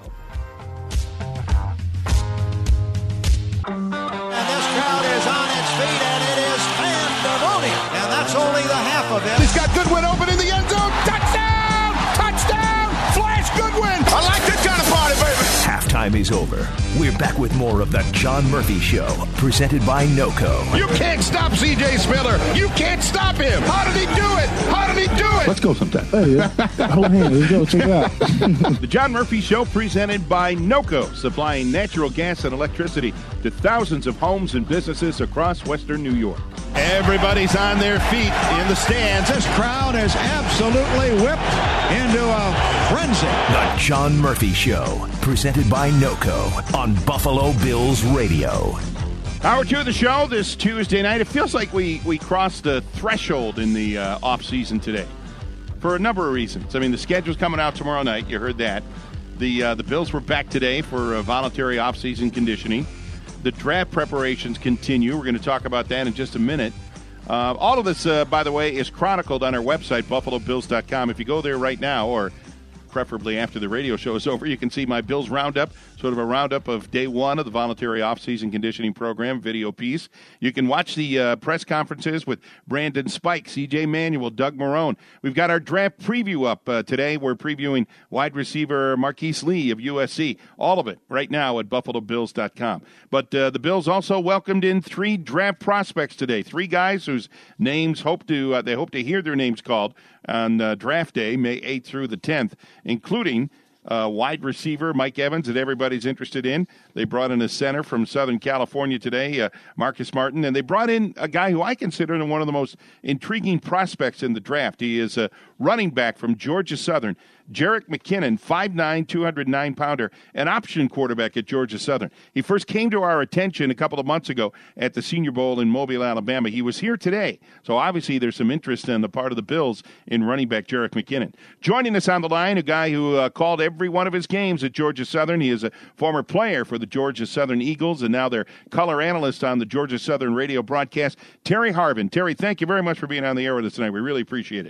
And this crowd is on its feet, and it is pandemonium. And that's only the half of it. He's got Goodwin open in the end zone. Touchdown! Touchdown! Flash Goodwin! I like this kind of party, baby. Halftime is over. We're back with more of the John Murphy Show, presented by NOCO. You can't stop C J Spiller. You can't stop him. How did he do it? How did he do it? Let's go sometime. Hey, yeah. Hold hands. Let's go. Check it out. The John Murphy Show, presented by NOCO, supplying natural gas and electricity to thousands of homes and businesses across western New York. Everybody's on their feet in the stands. This crowd is absolutely whipped into a frenzy. The John Murphy Show, presented by NOCO on Buffalo Bills Radio. Hour two of the show this Tuesday night. It feels like we, we crossed a threshold in the uh, offseason today for a number of reasons. I mean, the schedule's coming out tomorrow night. You heard that. The, uh, the Bills were back today for uh, voluntary offseason conditioning. The draft preparations continue. We're going to talk about that in just a minute. Uh, all of this, uh, by the way, is chronicled on our website, buffalo bills dot com. If you go there right now, or preferably after the radio show is over, you can see my Bills Roundup, sort of a roundup of day one of the voluntary off-season conditioning program, video piece. You can watch the uh, press conferences with Brandon Spike, C J Manuel, Doug Marrone. We've got our draft preview up uh, today. We're previewing wide receiver Marquise Lee of U S C. All of it right now at buffalo bills dot com. But uh, the Bills also welcomed in three draft prospects today, three guys whose names hope to uh, they hope to hear their names called on uh, draft day, May eighth through the tenth, including uh, wide receiver Mike Evans that everybody's interested in. They brought in a center from Southern California today, uh, Marcus Martin, and they brought in a guy who I consider one of the most intriguing prospects in the draft. He is a running back from Georgia Southern, Jerick McKinnon, five nine, two oh nine pounder, an option quarterback at Georgia Southern. He first came to our attention a couple of months ago at the Senior Bowl in Mobile, Alabama. He was here today, so obviously there's some interest on the part of the Bills in running back Jerick McKinnon. Joining us on the line, a guy who uh, called every one of his games at Georgia Southern. He is a former player for the Georgia Southern Eagles, and now they're color analyst on the Georgia Southern radio broadcast, Terry Harvin. Terry, thank you very much for being on the air with us tonight. We really appreciate it.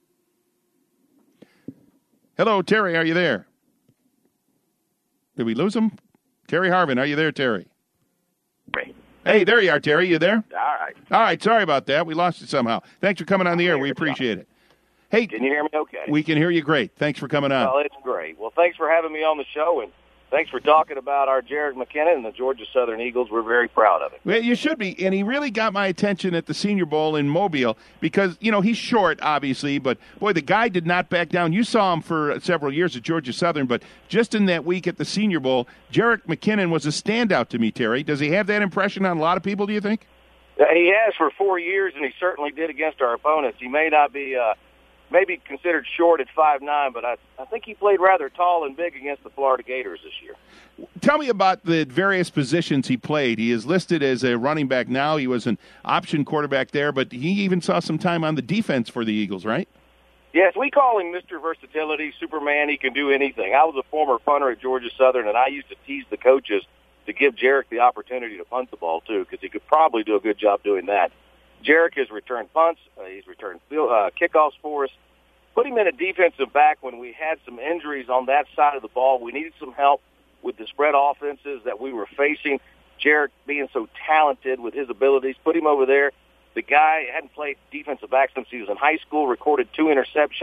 Hello, Terry, are you there? Did we lose him? Terry Harvin, are you there, Terry? Hey, there you are, Terry. You there? All right. All right, sorry about that. We lost you somehow. Thanks for coming on the air. We appreciate it. Hey, can you hear me okay? We can hear you great. Thanks for coming on. Well, it's great. Well, thanks for having me on the show, and thanks for talking about our Jerick McKinnon and the Georgia Southern Eagles. We're very proud of him. Well, you should be. And he really got my attention at the Senior Bowl in Mobile because, you know, he's short, obviously, but, boy, the guy did not back down. You saw him for several years at Georgia Southern, but just in that week at the Senior Bowl, Jerick McKinnon was a standout to me, Terry. Does he have that impression on a lot of people, do you think? He has for four years, and he certainly did against our opponents. He may not be uh, – maybe considered short at five nine, but I, I think he played rather tall and big against the Florida Gators this year. Tell me about the various positions he played. He is listed as a running back now. He was an option quarterback there, but he even saw some time on the defense for the Eagles, right? Yes, we call him Mister Versatility, Superman. He can do anything. I was a former punter at Georgia Southern, and I used to tease the coaches to give Jerick the opportunity to punt the ball, too, because he could probably do a good job doing that. Jerick has returned punts. Uh, he's returned field, uh, kickoffs for us. Put him in a defensive back when we had some injuries on that side of the ball. We needed some help with the spread offenses that we were facing. Jerick being so talented with his abilities, put him over there. The guy hadn't played defensive back since he was in high school, recorded two interceptions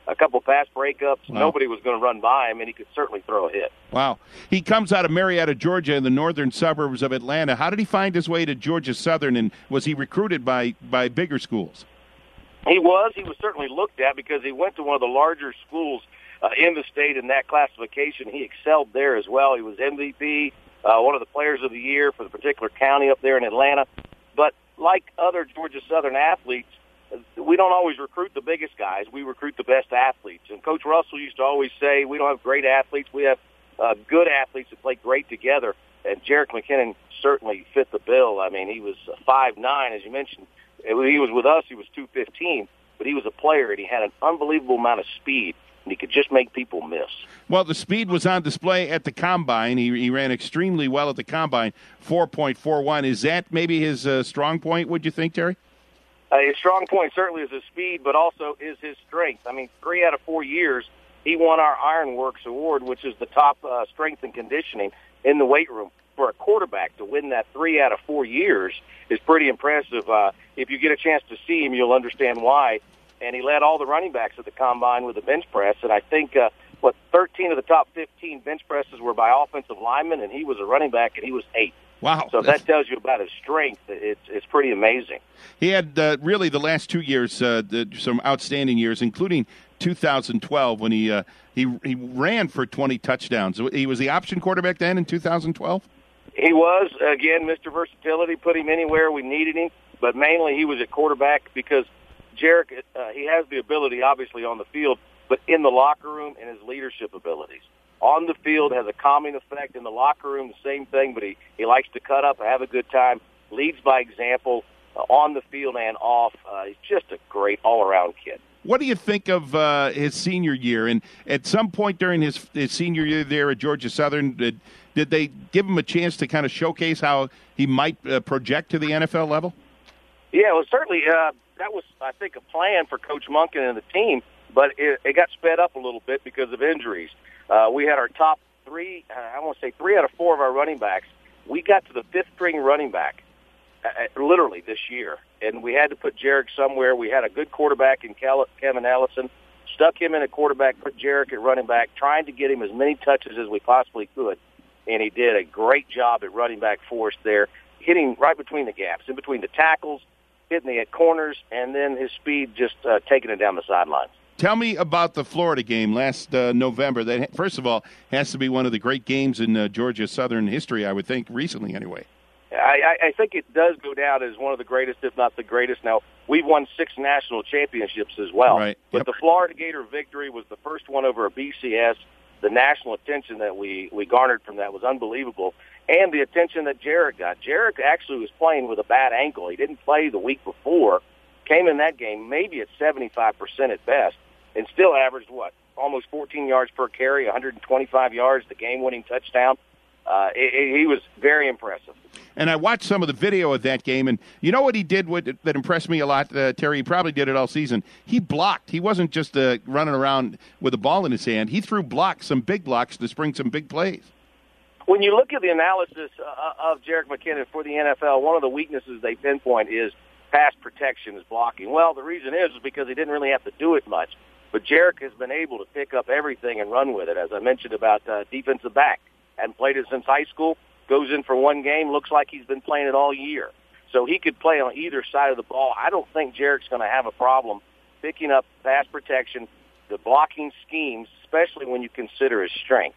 a couple pass breakups. Wow. Nobody was going to run by him, and he could certainly throw a hit. Wow. He comes out of Marietta, Georgia, in the northern suburbs of Atlanta. How did he find his way to Georgia Southern, and was he recruited by, by bigger schools? He was. He was certainly looked at because he went to one of the larger schools uh, in the state in that classification. He excelled there as well. He was M V P, uh, one of the players of the year for the particular county up there in Atlanta. But like other Georgia Southern athletes, we don't always recruit the biggest guys. We recruit the best athletes. And Coach Russell used to always say, we don't have great athletes. We have uh, good athletes that play great together. And Jerick McKinnon certainly fit the bill. I mean, he was five nine, as you mentioned. When he was with us, he was two fifteen. But he was a player, and he had an unbelievable amount of speed, and he could just make people miss. Well, the speed was on display at the Combine. He, he ran extremely well at the Combine, four point four one. Is that maybe his uh, strong point, would you think, Terry? Uh, his strong point certainly is his speed, but also is his strength. I mean, three out of four years, he won our Ironworks Award, which is the top uh, strength and conditioning in the weight room. For a quarterback to win that three out of four years is pretty impressive. Uh, if you get a chance to see him, you'll understand why. And he led all the running backs at the Combine with the bench press, and I think, uh, what, thirteen of the top fifteen bench presses were by offensive linemen, and he was a running back, and he was eight. Wow. So if that tells you about his strength, it's it's pretty amazing. He had uh, really the last two years, uh, the, some outstanding years, including two thousand twelve when he uh, he he ran for twenty touchdowns. He was the option quarterback then in two thousand twelve? He was, again, Mister Versatility, put him anywhere we needed him, but mainly he was at quarterback because Jerick, uh, he has the ability, obviously, on the field, but in the locker room and his leadership abilities. On the field has a calming effect. In the locker room, the same thing, but he, he likes to cut up and have a good time, leads by example uh, on the field and off. Uh, he's just a great all-around kid. What do you think of uh, his senior year? And at some point during his, his senior year there at Georgia Southern, did, did they give him a chance to kind of showcase how he might uh, project to the N F L level? Yeah, well, certainly uh, that was, I think, a plan for Coach Monken and the team, but it, it got sped up a little bit because of injuries. Uh, we had our top three, uh, I want to say three out of four of our running backs. We got to the fifth-string running back, uh, literally, this year. And we had to put Jerick somewhere. We had a good quarterback in Cal- Kevin Ellison, stuck him in a quarterback, put Jerick at running back, trying to get him as many touches as we possibly could. And he did a great job at running back for us there, hitting right between the gaps, in between the tackles, hitting the at corners, and then his speed just uh, taking it down the sidelines. Tell me about the Florida game last uh, November. That, first of all, has to be one of the great games in uh, Georgia Southern history, I would think, recently anyway. I, I think it does go down as one of the greatest, if not the greatest. Now, we've won six national championships as well. Right. But Yep. the Florida Gator victory was the first one over a B C S. The national attention that we, we garnered from that was unbelievable. And the attention that Jerick got. Jerick actually was playing with a bad ankle. He didn't play the week before, came in that game maybe at seventy-five percent at best, and still averaged, what, almost fourteen yards per carry, one hundred twenty-five yards, the game-winning touchdown. Uh, it, it, he was very impressive. And I watched some of the video of that game, and you know what he did with, that impressed me a lot, uh, Terry? He probably did it all season. He blocked. He wasn't just uh, running around with a ball in his hand. He threw blocks, some big blocks, to spring some big plays. When you look at the analysis uh, of Jerick McKinnon for the N F L, one of the weaknesses they pinpoint is pass protection is blocking. Well, the reason is, is because he didn't really have to do it much. But Jerick has been able to pick up everything and run with it, as I mentioned about uh, defensive back. Hadn't played it since high school, goes in for one game, looks like he's been playing it all year. So he could play on either side of the ball. I don't think Jerick's going to have a problem picking up pass protection, the blocking schemes, especially when you consider his strength.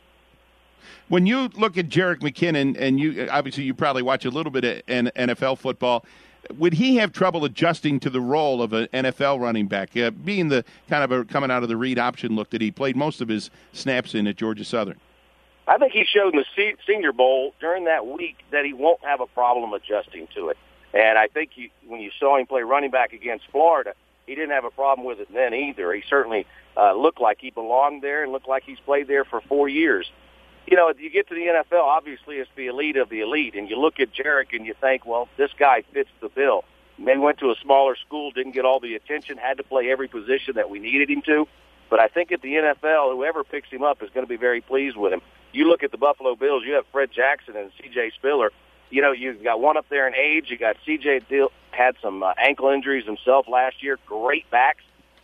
When you look at Jerick McKinnon, and you obviously you probably watch a little bit of N F L football, would he have trouble adjusting to the role of an N F L running back, uh, being the kind of a, coming out of the read option look that he played most of his snaps in at Georgia Southern? I think he showed in the se- Senior Bowl during that week that he won't have a problem adjusting to it. And I think you, when you saw him play running back against Florida, he didn't have a problem with it then either. He certainly uh, looked like he belonged there and looked like he's played there for four years. You know, you get to the N F L, obviously it's the elite of the elite, and you look at Jerick and you think, well, this guy fits the bill. Maybe went to a smaller school, didn't get all the attention, had to play every position that we needed him to. But I think at the N F L, whoever picks him up is going to be very pleased with him. You look at the Buffalo Bills, you have Fred Jackson and C J Spiller. You know, you've got one up there in age. You got C J Dill, had some uh, ankle injuries himself last year. Great backs.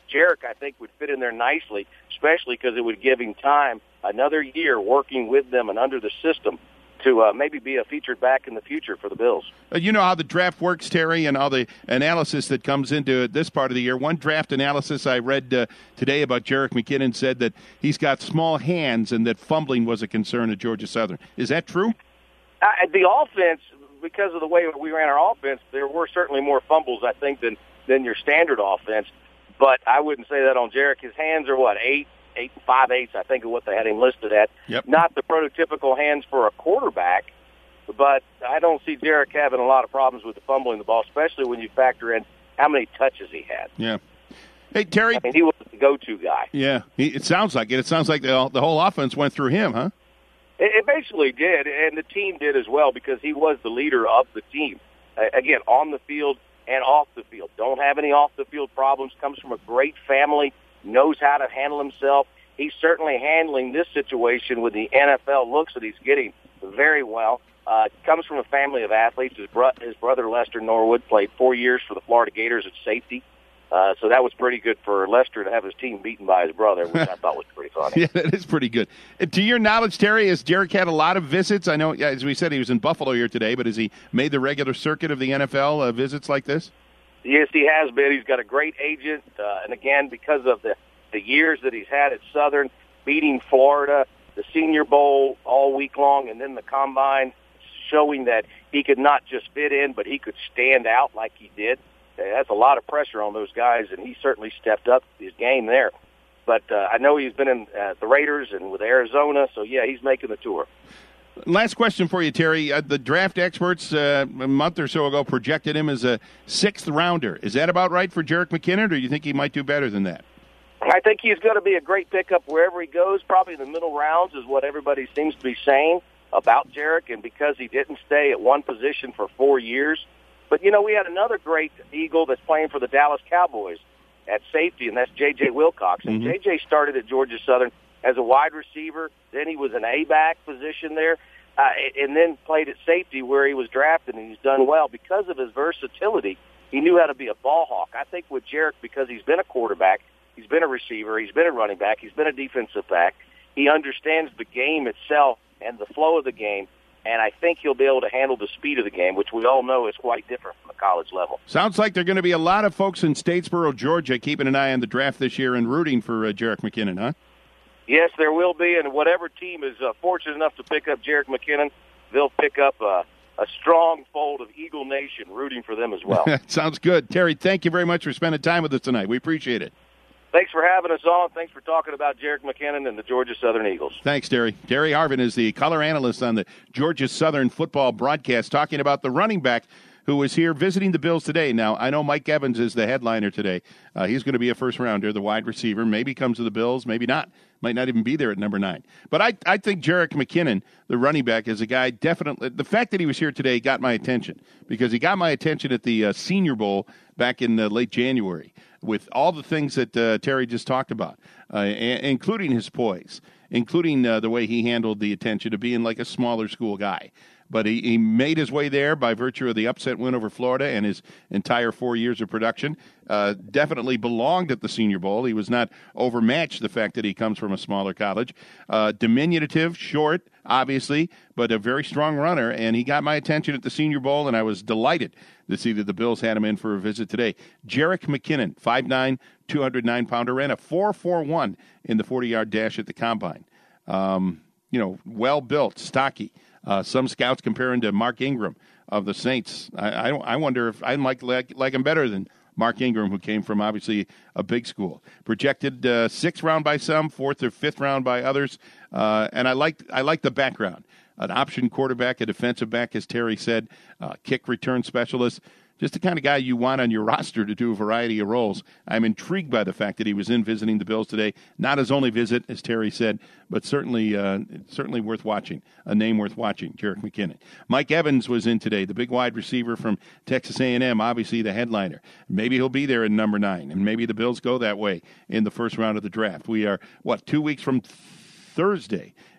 Jarek, I think, would fit in there nicely, especially because it would give him time, another year working with them and under the system to uh, maybe be a featured back in the future for the Bills. Uh, you know how the draft works, Terry, and all the analysis that comes into this part of the year. One draft analysis I read uh, today about Jerick McKinnon said that he's got small hands and that fumbling was a concern at Georgia Southern. Is that true? Uh, the offense, because of the way we ran our offense, there were certainly more fumbles, I think, than, than your standard offense. But I wouldn't say that on Jerick. His hands are, what, eight? Eight, five eighths, I think, of what they had him listed at. Yep. Not the prototypical hands for a quarterback, but I don't see Jerick having a lot of problems with the fumbling the ball, especially when you factor in how many touches he had. Yeah. Hey, Terry. I mean, he was the go-to guy. Yeah, he, it sounds like it. It sounds like the, the whole offense went through him, huh? It, it basically did, and the team did as well because he was the leader of the team. Uh, again, on the field and off the field. Don't have any off-the-field problems, comes from a great family, knows how to handle himself. He's certainly handling this situation with the N F L looks that he's getting very well. Uh, comes from a family of athletes. His, bro- his brother, Lester Norwood, played four years for the Florida Gators at safety. Uh, so that was pretty good for Lester to have his team beaten by his brother, which I thought was pretty funny. Yeah, that is pretty good. And to your knowledge, Terry, has Jerick had a lot of visits? I know, as we said, he was in Buffalo here today, but has he made the regular circuit of the N F L uh, visits like this? Yes, he has been. He's got a great agent. Uh, and, again, because of the, the years that he's had at Southern, beating Florida, the Senior Bowl all week long, and then the Combine, showing that he could not just fit in, but he could stand out like he did. That's a lot of pressure on those guys, and he certainly stepped up his game there. But uh, I know he's been in uh, the Raiders and with Arizona, so, yeah, he's making the tour. Last question for you, Terry. Uh, the draft experts uh, a month or so ago projected him as a sixth rounder. Is that about right for Jerick McKinnon, or do you think he might do better than that? I think he's going to be a great pickup wherever he goes. Probably in the middle rounds is what everybody seems to be saying about Jerick, and because he didn't stay at one position for four years. But, you know, we had another great Eagle that's playing for the Dallas Cowboys at safety, and that's J J. Wilcox. And Mm-hmm. J J started at Georgia Southern as a wide receiver. Then he was an A-back position there, uh, and then played at safety where he was drafted, and he's done well. Because of his versatility, he knew how to be a ball hawk. I think with Jerick, because he's been a quarterback, he's been a receiver, he's been a running back, he's been a defensive back, he understands the game itself and the flow of the game, and I think he'll be able to handle the speed of the game, which we all know is quite different from the college level. Sounds like there are going to be a lot of folks in Statesboro, Georgia, keeping an eye on the draft this year and rooting for uh, Jerick McKinnon, huh? Yes, there will be, and whatever team is uh, fortunate enough to pick up Jerick McKinnon, they'll pick up uh, a strong fold of Eagle Nation rooting for them as well. Sounds good. Terry, thank you very much for spending time with us tonight. We appreciate it. Thanks for having us on. Thanks for talking about Jerick McKinnon and the Georgia Southern Eagles. Thanks, Terry. Terry Harvin is the color analyst on the Georgia Southern football broadcast, talking about the running back who was here visiting the Bills today. Now, I know Mike Evans is the headliner today. Uh, he's going to be a first-rounder, the wide receiver. Maybe comes to the Bills, maybe not. Might not even be there at number nine. But I, I think Jerick McKinnon, the running back, is a guy definitely – the fact that he was here today got my attention because he got my attention at the uh, Senior Bowl back in uh, late January with all the things that uh, Terry just talked about, uh, a- including his poise, including uh, the way he handled the attention of being like a smaller school guy. But he, he made his way there by virtue of the upset win over Florida and his entire four years of production. Uh, definitely belonged at the Senior Bowl. He was not overmatched, the fact that he comes from a smaller college. Uh, diminutive, short, obviously, but a very strong runner. And he got my attention at the Senior Bowl, and I was delighted to see that the Bills had him in for a visit today. Jerick McKinnon, five nine, two hundred nine pounder, ran a four four one in the forty-yard dash at the Combine. Um, you know, well-built, stocky. Uh, some scouts compare him to Mark Ingram of the Saints. I, I, I wonder if I like, like like him better than Mark Ingram, who came from obviously a big school. Projected uh, sixth round by some, fourth or fifth round by others. Uh, and I like I like the background. An option quarterback, a defensive back, as Terry said, uh, kick return specialist. Just the kind of guy you want on your roster to do a variety of roles. I'm intrigued by the fact that he was in visiting the Bills today. Not his only visit, as Terry said, but certainly uh, certainly worth watching. A name worth watching, Jerick McKinnon. Mike Evans was in today, the big wide receiver from Texas A and M, obviously the headliner. Maybe he'll be there in number nine, and maybe the Bills go that way in the first round of the draft. We are, what, two weeks from Thursday,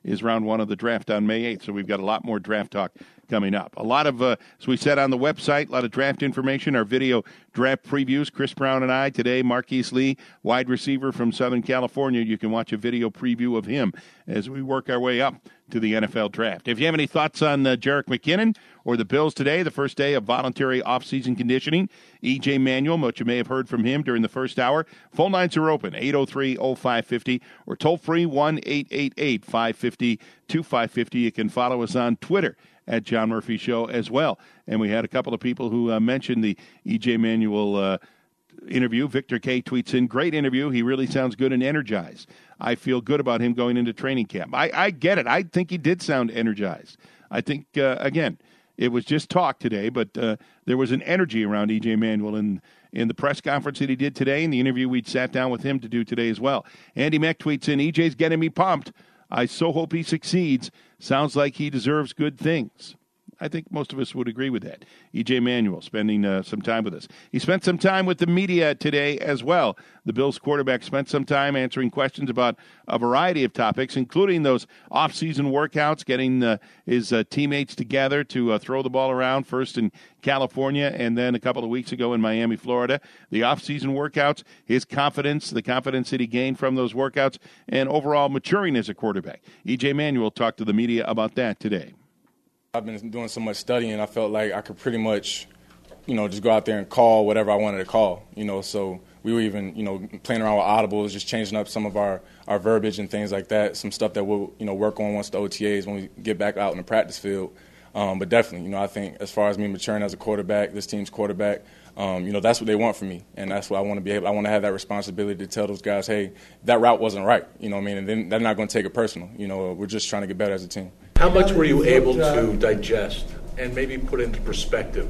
is round one of the draft on May eighth. So we've got a lot more draft talk coming up. A lot of, uh, as we said on the website, a lot of draft information, our video draft previews. Chris Brown and I today, Marquise Lee, wide receiver from Southern California. You can watch a video preview of him as we work our way up to the N F L draft. If you have any thoughts on uh, Jerick McKinnon or the Bills today, the first day of voluntary off-season conditioning, E J Manuel, much you may have heard from him during the first hour. Phone lines are open, eight oh three oh five five oh, or toll-free one eight eight eight five five zero two five five zero. You can follow us on Twitter at John Murphy Show as well. And we had a couple of people who uh, mentioned the E J Manuel uh, interview. Victor K tweets in, great interview. He really sounds good and energized. I feel good about him going into training camp. I, I get it. I think he did sound energized. I think, uh, again, it was just talk today, but uh, there was an energy around E J Manuel in, in the press conference that he did today and the interview we'd sat down with him to do today as well. Andy Meck tweets in, E J's getting me pumped. I so hope he succeeds. Sounds like he deserves good things. I think most of us would agree with that. E J Manuel spending uh, some time with us. He spent some time with the media today as well. The Bills quarterback spent some time answering questions about a variety of topics, including those off-season workouts, getting uh, his uh, teammates together to uh, throw the ball around, first in California and then a couple of weeks ago in Miami, Florida. The off-season workouts, his confidence, the confidence that he gained from those workouts, and overall maturing as a quarterback. E J Manuel talked to the media about that today. I've been doing so much studying, I felt like I could pretty much, you know, just go out there and call whatever I wanted to call, you know. So we were even, you know, playing around with audibles, just changing up some of our, our verbiage and things like that, some stuff that we'll, you know, work on once the O T As, when we get back out in the practice field. Um, but definitely, you know, I think as far as me maturing as a quarterback, this team's quarterback, um, you know, that's what they want from me. And that's what I want to be able, I want to have that responsibility to tell those guys, hey, that route wasn't right, you know what I mean? And then they're not going to take it personal. You know, we're just trying to get better as a team. How much were you able to digest and maybe put into perspective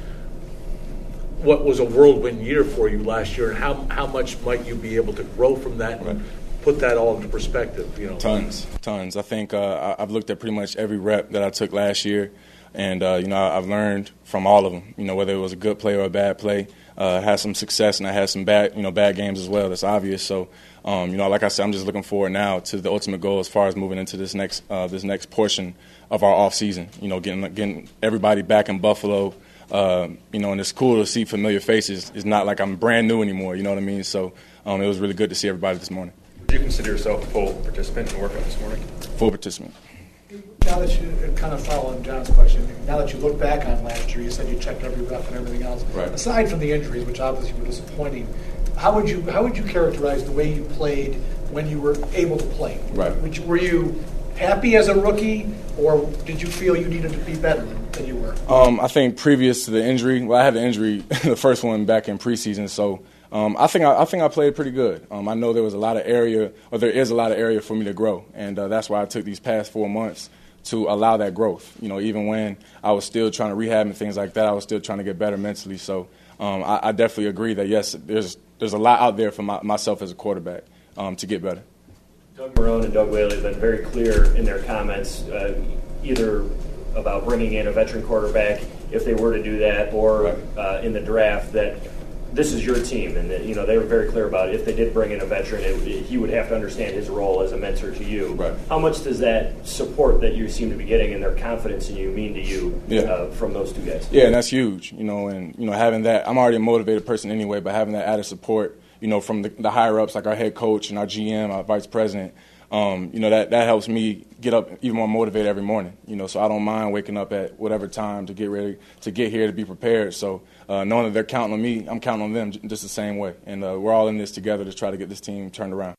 what was a whirlwind year for you last year, and how how much might you be able to grow from that and right. put that all into perspective? You know, tons, tons. I think uh, I've looked at pretty much every rep that I took last year, and uh, you know, I've learned from all of them. You know, whether it was a good play or a bad play, uh, I had some success and I had some bad, you know, bad games as well. That's obvious. So. Um, you know, like I said, I'm just looking forward now to the ultimate goal as far as moving into this next uh, this next portion of our off season. You know, getting getting everybody back in Buffalo. Uh, you know, and it's cool to see familiar faces. It's not like I'm brand new anymore. You know what I mean? So um, it was really good to see everybody this morning. Do you consider yourself a full participant in the workout this morning? Full participant. Now that you kind of follow on John's question, now that you look back on last year, you said you checked every rep and everything else. Right. Aside from the injuries, which obviously were disappointing, how would you how would you characterize the way you played when you were able to play? Right. Which, were you happy as a rookie, or did you feel you needed to be better than, than you were? Um, I think previous to the injury, well, I had the injury, the first one back in preseason, so um, I think I, I think I played pretty good. Um, I know there was a lot of area, or there is a lot of area for me to grow, and uh, that's why I took these past four months to allow that growth. You know, even when I was still trying to rehab and things like that, I was still trying to get better mentally. So um, I, I definitely agree that yes, there's there's a lot out there for my, myself as a quarterback um, to get better. Doug Marrone and Doug Whaley have been very clear in their comments, uh, either about bringing in a veteran quarterback if they were to do that, or uh, in the draft, that this is your team, and that, you know, they were very clear about it. If they did bring in a veteran, it, it, he would have to understand his role as a mentor to you. Right. How much does that support that you seem to be getting and their confidence in you mean to you yeah. uh, from those two guys? Yeah, and that's huge. You know, and you know, having that, I'm already a motivated person anyway, but having that added support, you know, from the, the higher ups like our head coach and our G M, our vice president, um, you know, that that helps me get up even more motivated every morning. You know, so I don't mind waking up at whatever time to get ready to get here to be prepared. So. Uh, knowing that they're counting on me, I'm counting on them just the same way. And uh, we're all in this together to try to get this team turned around.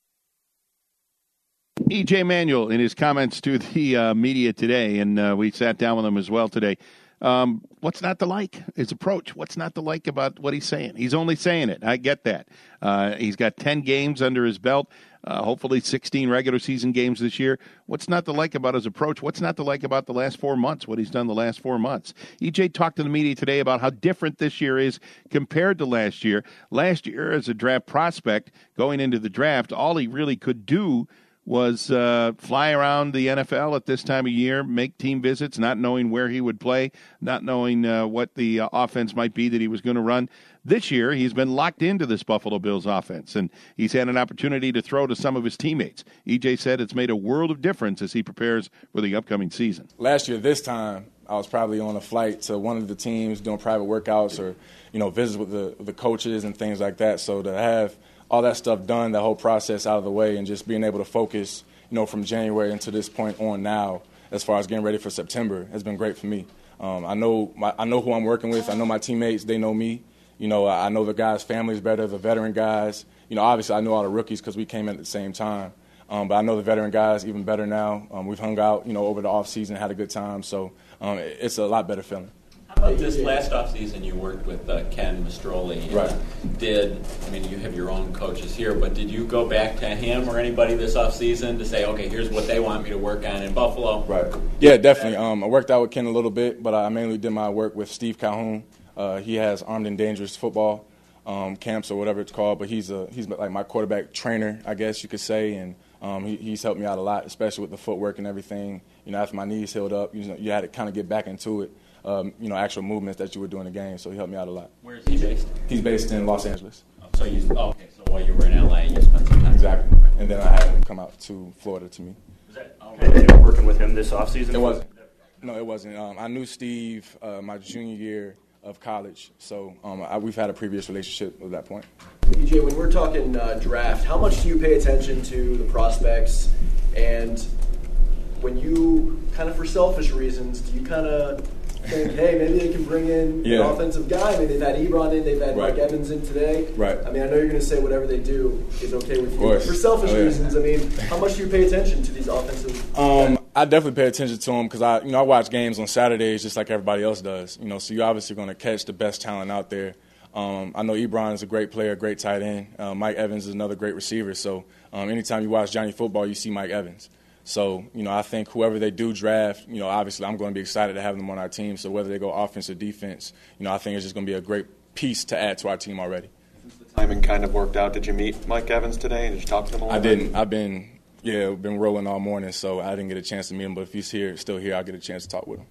E J Manuel, in his comments to the uh, media today, and uh, we sat down with him as well today, um, what's not to like? His approach. What's not to like about what he's saying? He's only saying it. I get that. Uh, he's got ten games under his belt. Uh, hopefully sixteen regular season games this year. What's not to like about his approach? What's not to like about the last four months, what he's done the last four months? E J talked to the media today about how different this year is compared to last year. Last year, as a draft prospect, going into the draft, all he really could do was uh, fly around the N F L at this time of year, make team visits, not knowing where he would play, not knowing uh, what the uh, offense might be that he was going to run. This year, he's been locked into this Buffalo Bills offense, and he's had an opportunity to throw to some of his teammates. E J said it's made a world of difference as he prepares for the upcoming season. Last year, this time, I was probably on a flight to one of the teams doing private workouts or, you know, visits with the, the coaches and things like that. So to have all that stuff done, the whole process out of the way, and just being able to focus, you know, from January into this point on now, as far as getting ready for September, has been great for me. Um, I know my, I know who I'm working with. I know my teammates. They know me. You know, I know the guys' families better, the veteran guys. You know, obviously I know all the rookies because we came in at the same time. Um, but I know the veteran guys even better now. Um, we've hung out, you know, over the off season, had a good time. So um, it's a lot better feeling. How about this last offseason you worked with uh, Ken Mastroli? Right. Uh, did, I mean, you have your own coaches here, but did you go back to him or anybody this offseason to say, okay, here's what they want me to work on in Buffalo? Right. Yeah, definitely. Um, I worked out with Ken a little bit, but I mainly did my work with Steve Calhoun. Uh, he has Armed and Dangerous football um, camps or whatever it's called, but he's a, he's like my quarterback trainer, I guess you could say, and um, he, he's helped me out a lot, especially with the footwork and everything. You know, after my knees healed up, you know, you had to kind of get back into it. Um, you know, actual movements that you were doing in the game, so he helped me out a lot. Where is he based? He's based in Los Angeles. Oh, so you, oh, okay, so while you were in L A, you spent some time. Exactly. And then I had him come out to Florida to me. Was that okay. working with him this offseason? It wasn't. No, it wasn't. Um, I knew Steve uh, my junior year of college, so um, I, we've had a previous relationship at that point. E J, when we're talking uh, draft, how much do you pay attention to the prospects? And when you, kind of for selfish reasons, do you kind of think, hey, maybe they can bring in yeah. an offensive guy? I mean, they've had Ebron in, they've had right. Mike Evans in today. Right. I mean, I know you're going to say whatever they do is okay with you. Of course. For selfish oh, yeah. reasons, I mean, how much do you pay attention to these offensive Um, I definitely pay attention to them because I, you know, I watch games on Saturdays just like everybody else does. You know, so you're obviously going to catch the best talent out there. Um, I know Ebron is a great player, great tight end. Uh, Mike Evans is another great receiver. So um, anytime you watch Johnny Football, you see Mike Evans. So, you know, I think whoever they do draft, you know, obviously I'm going to be excited to have them on our team. So whether they go offense or defense, you know, I think it's just going to be a great piece to add to our team already. Since the timing kind of worked out, did you meet Mike Evans today? Did you talk to him a little I bit? didn't. I've been, yeah, been rolling all morning, so I didn't get a chance to meet him. But if he's here, still here, I'll get a chance to talk with him.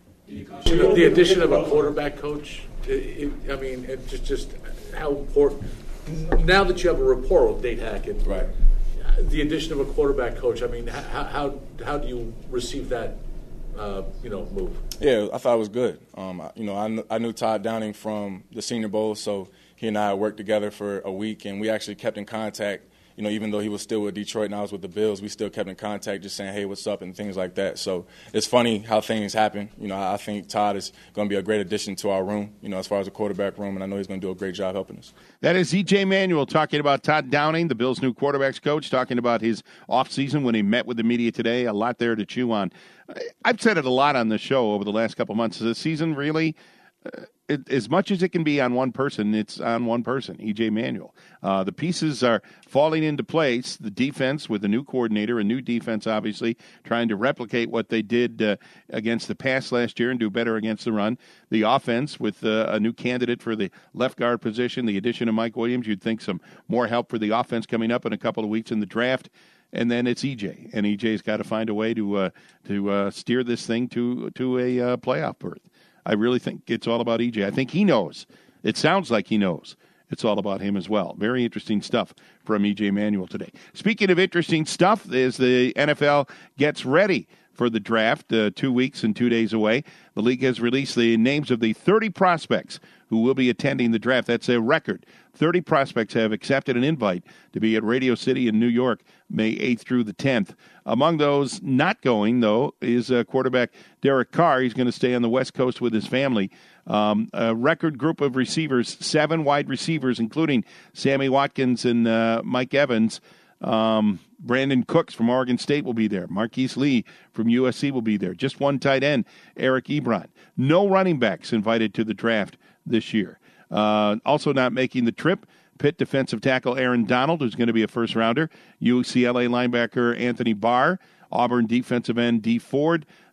You know, the addition of a quarterback coach, it, it, I mean, it just, just how important, now that you have a rapport with Nate Hackett, right? The addition of a quarterback coach, I mean, how how, how do you receive that, uh, you know, move? Yeah, I thought it was good. Um, you know, I, kn- I knew Todd Downing from the Senior Bowl, so he and I worked together for a week, and we actually kept in contact. You know, even though he was still with Detroit and I was with the Bills, we still kept in contact, just saying, hey, what's up, and things like that. So it's funny how things happen. You know, I think Todd is going to be a great addition to our room, you know, as far as the quarterback room, and I know he's going to do a great job helping us. That is E J Manuel talking about Todd Downing, the Bills' new quarterbacks coach, talking about his offseason when he met with the media today. A lot there to chew on. I've said it a lot on the show over the last couple months. The season really, uh, it, as much as it can be on one person, it's on one person, E J Manuel. Uh, the pieces are falling into place. The defense with a new coordinator, a new defense, obviously, trying to replicate what they did uh, against the pass last year and do better against the run. The offense with uh, a new candidate for the left guard position, the addition of Mike Williams. You'd think some more help for the offense coming up in a couple of weeks in the draft. And then it's E J, and E J's got to find a way to uh, to uh, steer this thing to to a uh, playoff berth. I really think it's all about E J. I think he knows. It sounds like he knows. It's all about him as well. Very interesting stuff from E J Manuel today. Speaking of interesting stuff, as the N F L gets ready for the draft, uh, two weeks and two days away, the league has released the names of the thirty prospects who will be attending the draft. That's a record. thirty prospects have accepted an invite to be at Radio City in New York, May eighth through the tenth. Among those not going, though, is uh, quarterback Derek Carr. He's going to stay on the West Coast with his family. Um, a record group of receivers, seven wide receivers, including Sammy Watkins and uh, Mike Evans. Um, Brandon Cooks from Oregon State will be there. Marquise Lee from U S C will be there. Just one tight end, Eric Ebron. No running backs invited to the draft this year. Uh, also not making the trip, Pitt defensive tackle Aaron Donald, who's going to be a first-rounder. U C L A linebacker Anthony Barr. Auburn defensive end Dee Ford.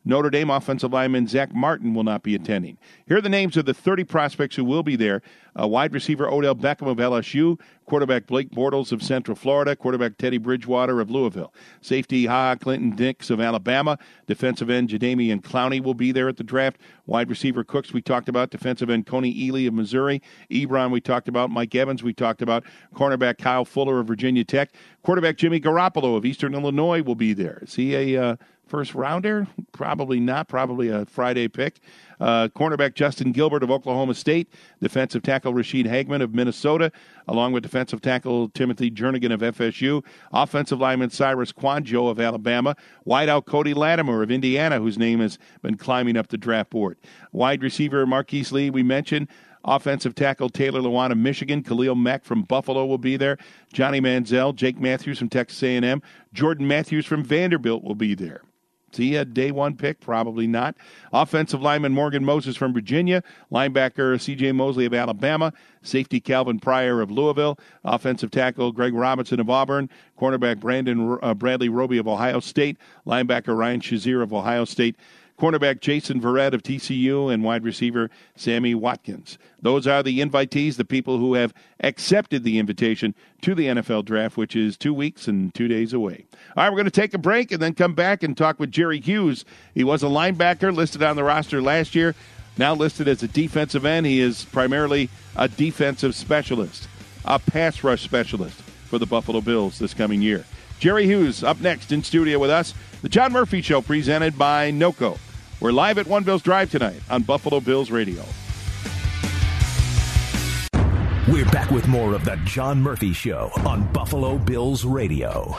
Notre Dame offensive lineman Zach Martin will not be attending. Here are the names of the thirty prospects who will be there. Uh, wide receiver Odell Beckham of L S U, quarterback Blake Bortles of Central Florida, quarterback Teddy Bridgewater of Louisville, safety Ha Clinton Dix of Alabama, defensive end Jadeveon Clowney will be there at the draft, wide receiver Cooks we talked about, defensive end Coney Ely of Missouri, Ebron we talked about, Mike Evans we talked about, cornerback Kyle Fuller of Virginia Tech, quarterback Jimmy Garoppolo of Eastern Illinois will be there. Is he a uh, first rounder? Probably not. Probably a Friday pick. Uh, cornerback Justin Gilbert of Oklahoma State, defensive tackle Rashid Hagman of Minnesota, along with defensive tackle Timothy Jernigan of F S U, offensive lineman Cyrus Kwanjo of Alabama, wideout Cody Latimer of Indiana, whose name has been climbing up the draft board, wide receiver Marquise Lee, we mentioned, offensive tackle Taylor Lewan of Michigan, Khalil Mack from Buffalo will be there, Johnny Manziel, Jake Matthews from Texas A and M, Jordan Matthews from Vanderbilt will be there. Is he a day one pick? Probably not. Offensive lineman Morgan Moses from Virginia, linebacker C J Mosley of Alabama, safety Calvin Pryor of Louisville, offensive tackle Greg Robinson of Auburn, cornerback Brandon uh, Bradley Roby of Ohio State, linebacker Ryan Shazier of Ohio State, cornerback Jason Verrett of T C U, and wide receiver Sammy Watkins. Those are the invitees, the people who have accepted the invitation to the N F L Draft, which is two weeks and two days away. All right, we're going to take a break and then come back and talk with Jerry Hughes. He was a linebacker listed on the roster last year, now listed as a defensive end. He is primarily a defensive specialist, a pass rush specialist for the Buffalo Bills this coming year. Jerry Hughes up next in studio with us. The John Murphy Show presented by NOCO. We're live at One Bills Drive tonight on Buffalo Bills Radio. We're back with more of the John Murphy Show on Buffalo Bills Radio.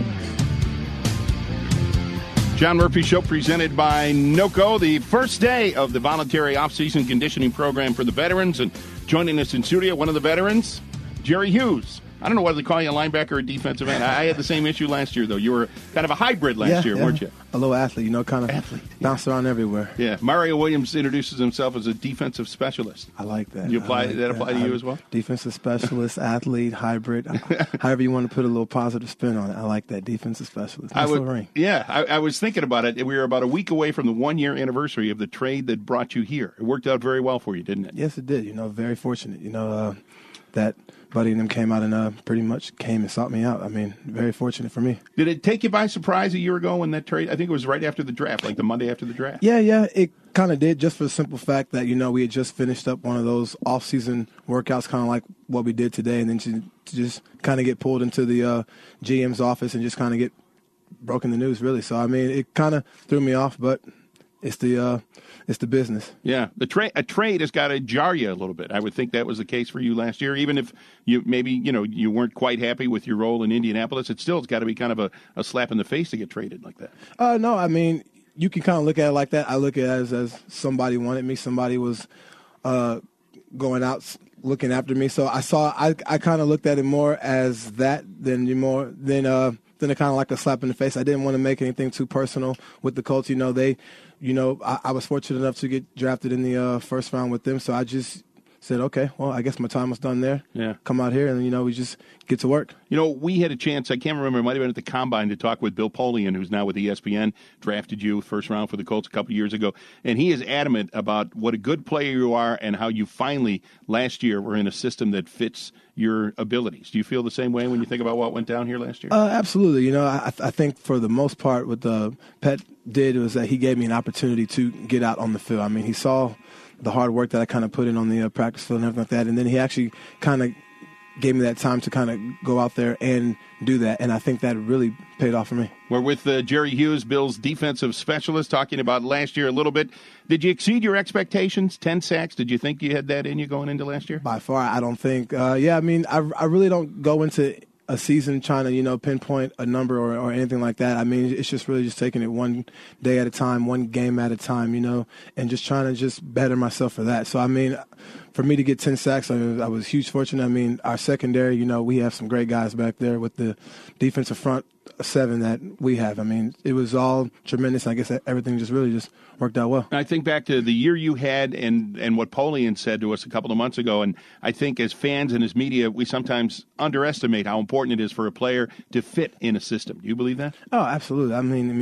John Murphy Show presented by NOCO, the first day of the voluntary off-season conditioning program for the veterans. And joining us in studio, one of the veterans, Jerry Hughes. I don't know whether to call you a linebacker or a defensive end. I had the same issue last year, though. You were kind of a hybrid last yeah, year, yeah. weren't you? A little athlete, you know, kind of athlete, bounce around everywhere. Yeah. Mario Williams introduces himself as a defensive specialist. I like that. You apply, like did that apply that. to you I, as well? Defensive specialist, athlete, hybrid, however you want to put a little positive spin on it. I like that, defensive specialist. Nice I would, little ring. Yeah, I, I was thinking about it. We were about a week away from the one-year anniversary of the trade that brought you here. It worked out very well for you, didn't it? Yes, it did. You know, very fortunate. You know, uh, that buddy and them came out and uh, pretty much came and sought me out. I mean, very fortunate for me. Did it take you by surprise a year ago when that trade? I think it was right after the draft, like the Monday after the draft. Yeah, yeah, it kind of did, just for the simple fact that, you know, we had just finished up one of those off-season workouts, kind of like what we did today, and then to, to just kind of get pulled into the uh, G M's office and just kind of get broken the news, really. So, I mean, it kind of threw me off, but it's the uh, it's the business. Yeah, the trade a trade has got to jar you a little bit. I would think that was the case for you last year, even if you maybe you know you weren't quite happy with your role in Indianapolis. It still has got to be kind of a, a slap in the face to get traded like that. Uh, no, I mean, you can kind of look at it like that. I look at it as, as somebody wanted me, somebody was uh, going out looking after me. So I saw I I kind of looked at it more as that than you more than uh than a kind of like a slap in the face. I didn't want to make anything too personal with the Colts. You know, they. You know, I, I was fortunate enough to get drafted in the uh, first round with them, so I just said, okay, well, I guess my time was done there. Yeah. Come out here, and, you know, we just get to work. You know, we had a chance, I can't remember, it might have been at the Combine, to talk with Bill Polian, who's now with E S P N, drafted you first round for the Colts a couple of years ago, and he is adamant about what a good player you are and how you finally, last year, were in a system that fits your abilities. Do you feel the same way when you think about what went down here last year? Uh, absolutely. You know, I, I think for the most part what the Pet did was that he gave me an opportunity to get out on the field. I mean, he saw the hard work that I kind of put in on the uh, practice field and everything like that, and then he actually kind of gave me that time to kind of go out there and do that, and I think that really paid off for me. We're with uh, Jerry Hughes, Bill's defensive specialist, talking about last year a little bit. Did you exceed your expectations? Ten sacks? Did you think you had that in you going into last year? By far, I don't think. Uh, yeah, I mean, I, I really don't go into a season trying to, you know, pinpoint a number or, or anything like that. I mean, it's just really just taking it one day at a time, one game at a time, you know, and just trying to just better myself for that. So, I mean, for me to get ten sacks, I, mean, I was huge fortunate. I mean, our secondary, you know, we have some great guys back there with the defensive front seven that we have. I mean, it was all tremendous. I guess everything just really just worked out well. I think back to the year you had and, and what Polian said to us a couple of months ago, and I think as fans and as media, we sometimes underestimate how important it is for a player to fit in a system. Do you believe that? Oh, absolutely. I mean, I mean,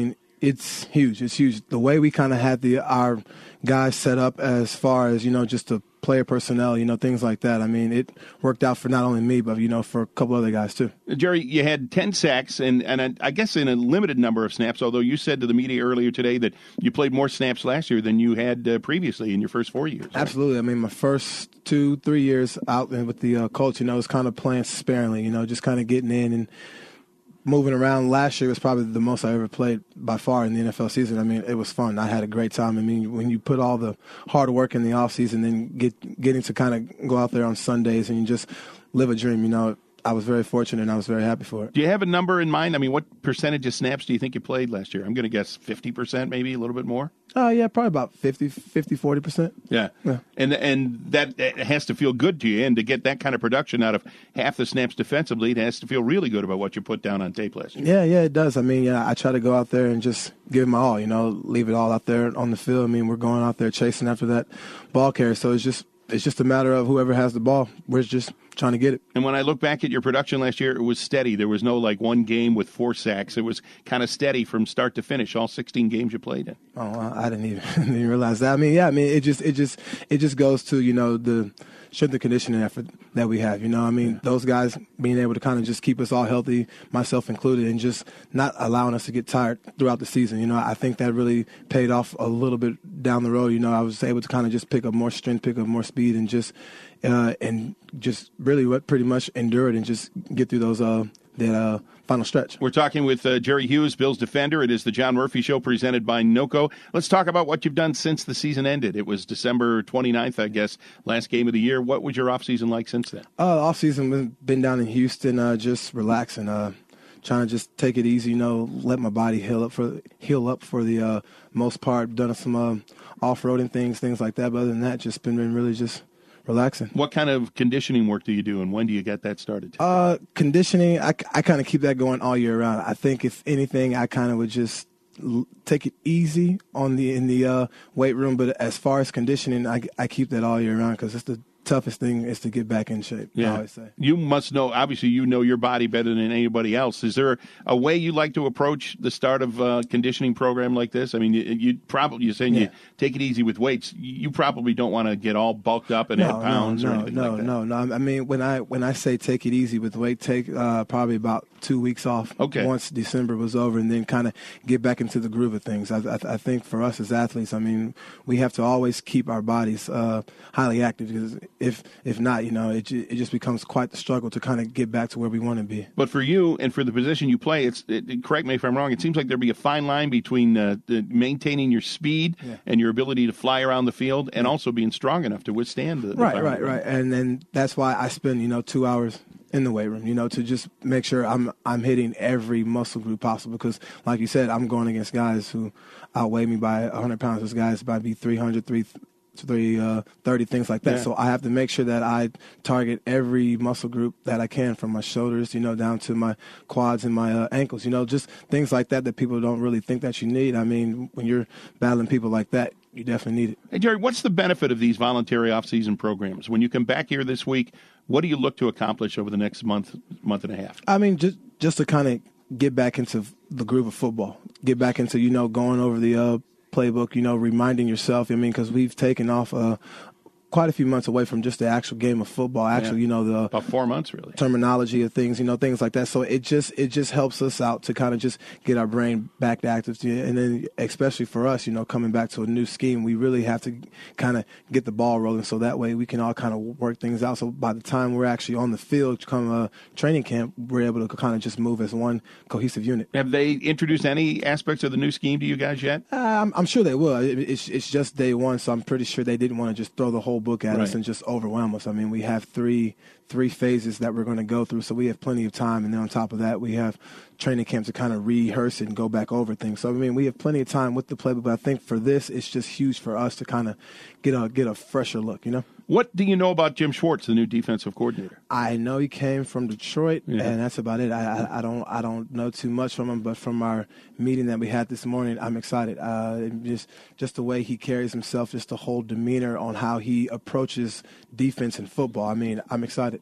it's huge. It's huge. The way we kind of had the our guys set up as far as, you know, just the player personnel, you know, things like that. I mean, it worked out for not only me, but, you know, for a couple other guys too. Jerry, you had ten sacks, and, and I guess in a limited number of snaps, although you said to the media earlier today that you played more snaps last year than you had uh, previously in your first four years. Right? Absolutely. I mean, my first two, three years out with the uh, Colts, you know, was kind of playing sparingly, you know, just kind of getting in and moving around. Last year was probably the most I ever played by far in the N F L season. I mean, it was fun. I had a great time. I mean, when you put all the hard work in the offseason, then get getting to kind of go out there on Sundays and you just live a dream, you know, I was very fortunate and I was very happy for it. Do you have a number in mind? I mean, what percentage of snaps do you think you played last year? I'm going to guess fifty percent, maybe a little bit more. Uh, yeah, probably about fifty, forty percent. Yeah. yeah. And and that has to feel good to you. And to get that kind of production out of half the snaps defensively, it has to feel really good about what you put down on tape last year. Yeah, yeah, it does. I mean, yeah, I try to go out there and just give it my all, you know, leave it all out there on the field. I mean, we're going out there chasing after that ball carrier. So it's just it's just a matter of whoever has the ball. We're just trying to get it. And when I look back at your production last year, it was steady. There was no, like, one game with four sacks. It was kind of steady from start to finish, all sixteen games you played in. Oh, I didn't even, didn't even realize that. I mean, yeah, I mean, it just it just, it just goes to, you know, the strength and conditioning effort that we have. You know, I mean, yeah. those guys being able to kind of just keep us all healthy, myself included, and just not allowing us to get tired throughout the season. You know, I think that really paid off a little bit down the road. You know, I was able to kind of just pick up more strength, pick up more speed, and just uh, and just really what pretty much endure it and just get through those uh, that uh, final stretch. We're talking with uh, Jerry Hughes, Bills defender. It is the John Murphy Show presented by NOCO. Let's talk about what you've done since the season ended. It was December twenty-ninth, I guess, last game of the year. What was your offseason like since then? Uh, offseason, we've been down in Houston, uh, just relaxing, uh, trying to just take it easy, you know, let my body heal up for heal up for the uh, most part. Done some uh, off-roading things, things like that. But other than that, just been, been really just relaxing. What kind of conditioning work do you do, and when do you get that started? Uh, conditioning, I, I kind of keep that going all year round. I think if anything, I kind of would just l- take it easy on the in the uh, weight room. But as far as conditioning, I, I keep that all year round because it's the toughest thing is to get back in shape. Yeah. I always say. You must know, obviously you know your body better than anybody else. Is there a way you like to approach the start of a conditioning program like this? I mean, you, you probably, you're saying yeah. you take it easy with weights. You probably don't want to get all bulked up and no, add pounds no, or no, anything no, like that. No, no, no. I mean, when I when I say take it easy with weight, take uh, probably about two weeks off okay. once December was over, and then kind of get back into the groove of things. I, I, I think for us as athletes, I mean, we have to always keep our bodies uh, highly active because if if not, you know, it it just becomes quite the struggle to kind of get back to where we want to be. But for you and for the position you play, it's it, correct me if I'm wrong. It seems like there'd be a fine line between uh, the maintaining your speed yeah. and your ability to fly around the field, and also being strong enough to withstand the, the right, right, right. And then that's why I spend you know two hours in the weight room, you know, to just make sure I'm I'm hitting every muscle group possible. Because, like you said, I'm going against guys who outweigh me by one hundred pounds. Those guys might be three hundred, three three uh, thirty, things like that. Yeah. So I have to make sure that I target every muscle group that I can, from my shoulders, you know, down to my quads and my uh, ankles. You know, just things like that that people don't really think that you need. I mean, when you're battling people like that, you definitely need it. Hey, Jerry, what's the benefit of these voluntary off-season programs? When you come back here this week, what do you look to accomplish over the next month, month and a half? I mean, just just to kind of get back into the groove of football, get back into, you know, going over the uh, playbook, you know, reminding yourself. I mean, because we've taken off uh, quite a few months away from just the actual game of football. Actually, yeah. you know, the about four months really terminology of things, you know, things like that. So it just it just helps us out to kind of just get our brain back to active. And then especially for us, you know, coming back to a new scheme, we really have to kind of get the ball rolling so that way we can all kind of work things out. So by the time we're actually on the field, come a training camp, we're able to kind of just move as one cohesive unit. Have they introduced any aspects of the new scheme to you guys yet? Uh, I'm, I'm sure they will. It, it's it's just day one, so I'm pretty sure they didn't want to just throw the whole book at right. us and just overwhelm us. I mean, we have three three phases that we're going to go through, so we have plenty of time. And then on top of that, we have training camp to kind of rehearse it and go back over things. So, I mean, we have plenty of time with the playbook, but I think for this, it's just huge for us to kind of get a get a fresher look, you know? What do you know about Jim Schwartz, the new defensive coordinator? I know he came from Detroit, yeah. and that's about it. I, I, I don't I don't know too much from him, but from our meeting that we had this morning, I'm excited. Uh, just just the way he carries himself, just the whole demeanor on how he approaches defense and football. I mean, I'm excited.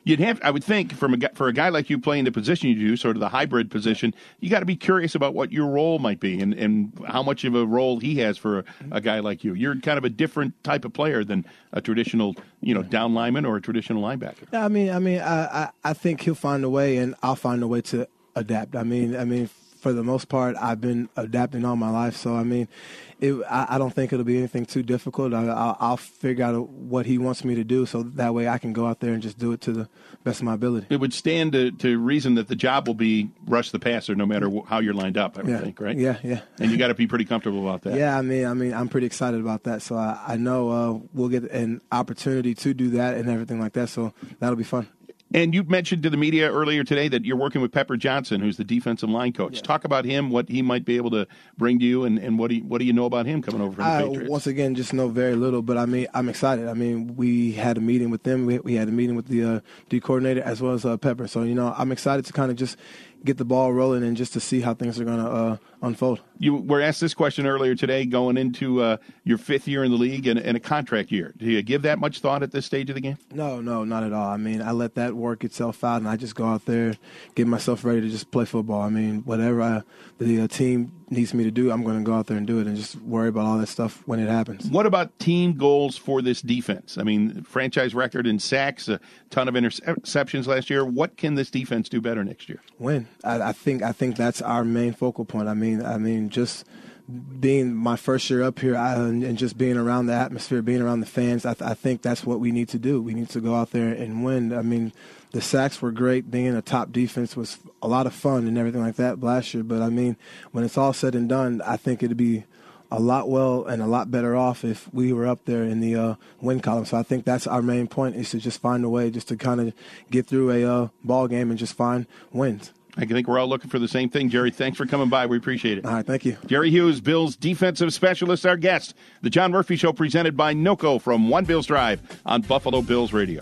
You'd have, I would think, from a guy, for a guy like you playing the position you do, sort of the hybrid position, you got to be curious about what your role might be and, and how much of a role he has for a, a guy like you. You're kind of a different type of player than a traditional, you know, down lineman or a traditional linebacker. Yeah, I mean, I mean, I, I, I think he'll find a way, and I'll find a way to adapt. I mean, I mean, for the most part, I've been adapting all my life. So, I mean, it, I, I don't think it'll be anything too difficult. I, I'll, I'll figure out what he wants me to do, so that way I can go out there and just do it to the best of my ability. It would stand to, to reason that the job will be rush the passer no matter how you're lined up, I would yeah. think, right? Yeah, yeah. And you got to be pretty comfortable about that. Yeah, I mean, I mean, I'm pretty excited about that. So I, I know uh, we'll get an opportunity to do that and everything like that. So that'll be fun. And you mentioned to the media earlier today that you're working with Pepper Johnson, who's the defensive line coach. Yeah. Talk about him, what he might be able to bring to you, and, and what, do you, what do you know about him coming over from the I, Patriots? Once again, just know very little, but I mean, I'm excited. I mean, we had a meeting with them. We, we had a meeting with the uh, D coordinator as well as uh, Pepper. So, you know, I'm excited to kind of just get the ball rolling and just to see how things are going to uh, unfold. You were asked this question earlier today going into uh, your fifth year in the league and, and a contract year. Do you give that much thought at this stage of the game? No, no, not at all. I mean, I let that work itself out, and I just go out there, get myself ready to just play football. I mean, whatever I, the uh, team needs me to do, I'm going to go out there and do it and just worry about all that stuff when it happens. What about team goals for this defense? I mean, franchise record in sacks, a ton of interceptions last year. What can this defense do better next year? Win. I, I think I think that's our main focal point. I mean, I mean, just being my first year up here I, and just being around the atmosphere, being around the fans, I, th- I think that's what we need to do. We need to go out there and win. I mean, the sacks were great. Being a top defense was a lot of fun and everything like that last year. But, I mean, when it's all said and done, I think it'd be a lot well and a lot better off if we were up there in the uh, win column. So I think that's our main point, is to just find a way just to kind of get through a uh, ball game and just find wins. I think we're all looking for the same thing. Jerry, thanks for coming by. We appreciate it. All right, thank you. Jerry Hughes, Bills defensive specialist, our guest. The John Murphy Show presented by NOCO from One Bills Drive on Buffalo Bills Radio.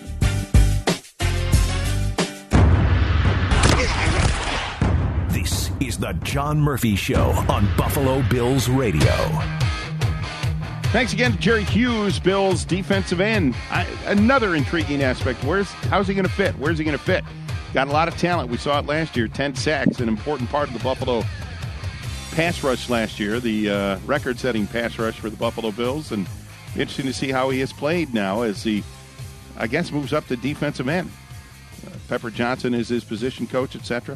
This is the John Murphy Show on Buffalo Bills Radio. Thanks again to Jerry Hughes, Bills defensive end. I, another intriguing aspect. Where's how's he going to fit? Where's he going to fit? Got a lot of talent. We saw it last year. ten sacks, an important part of the Buffalo pass rush last year, the uh, record-setting pass rush for the Buffalo Bills. And interesting to see how he has played now as he, I guess, moves up to defensive end. Uh, Pepper Johnson is his position coach, et cetera.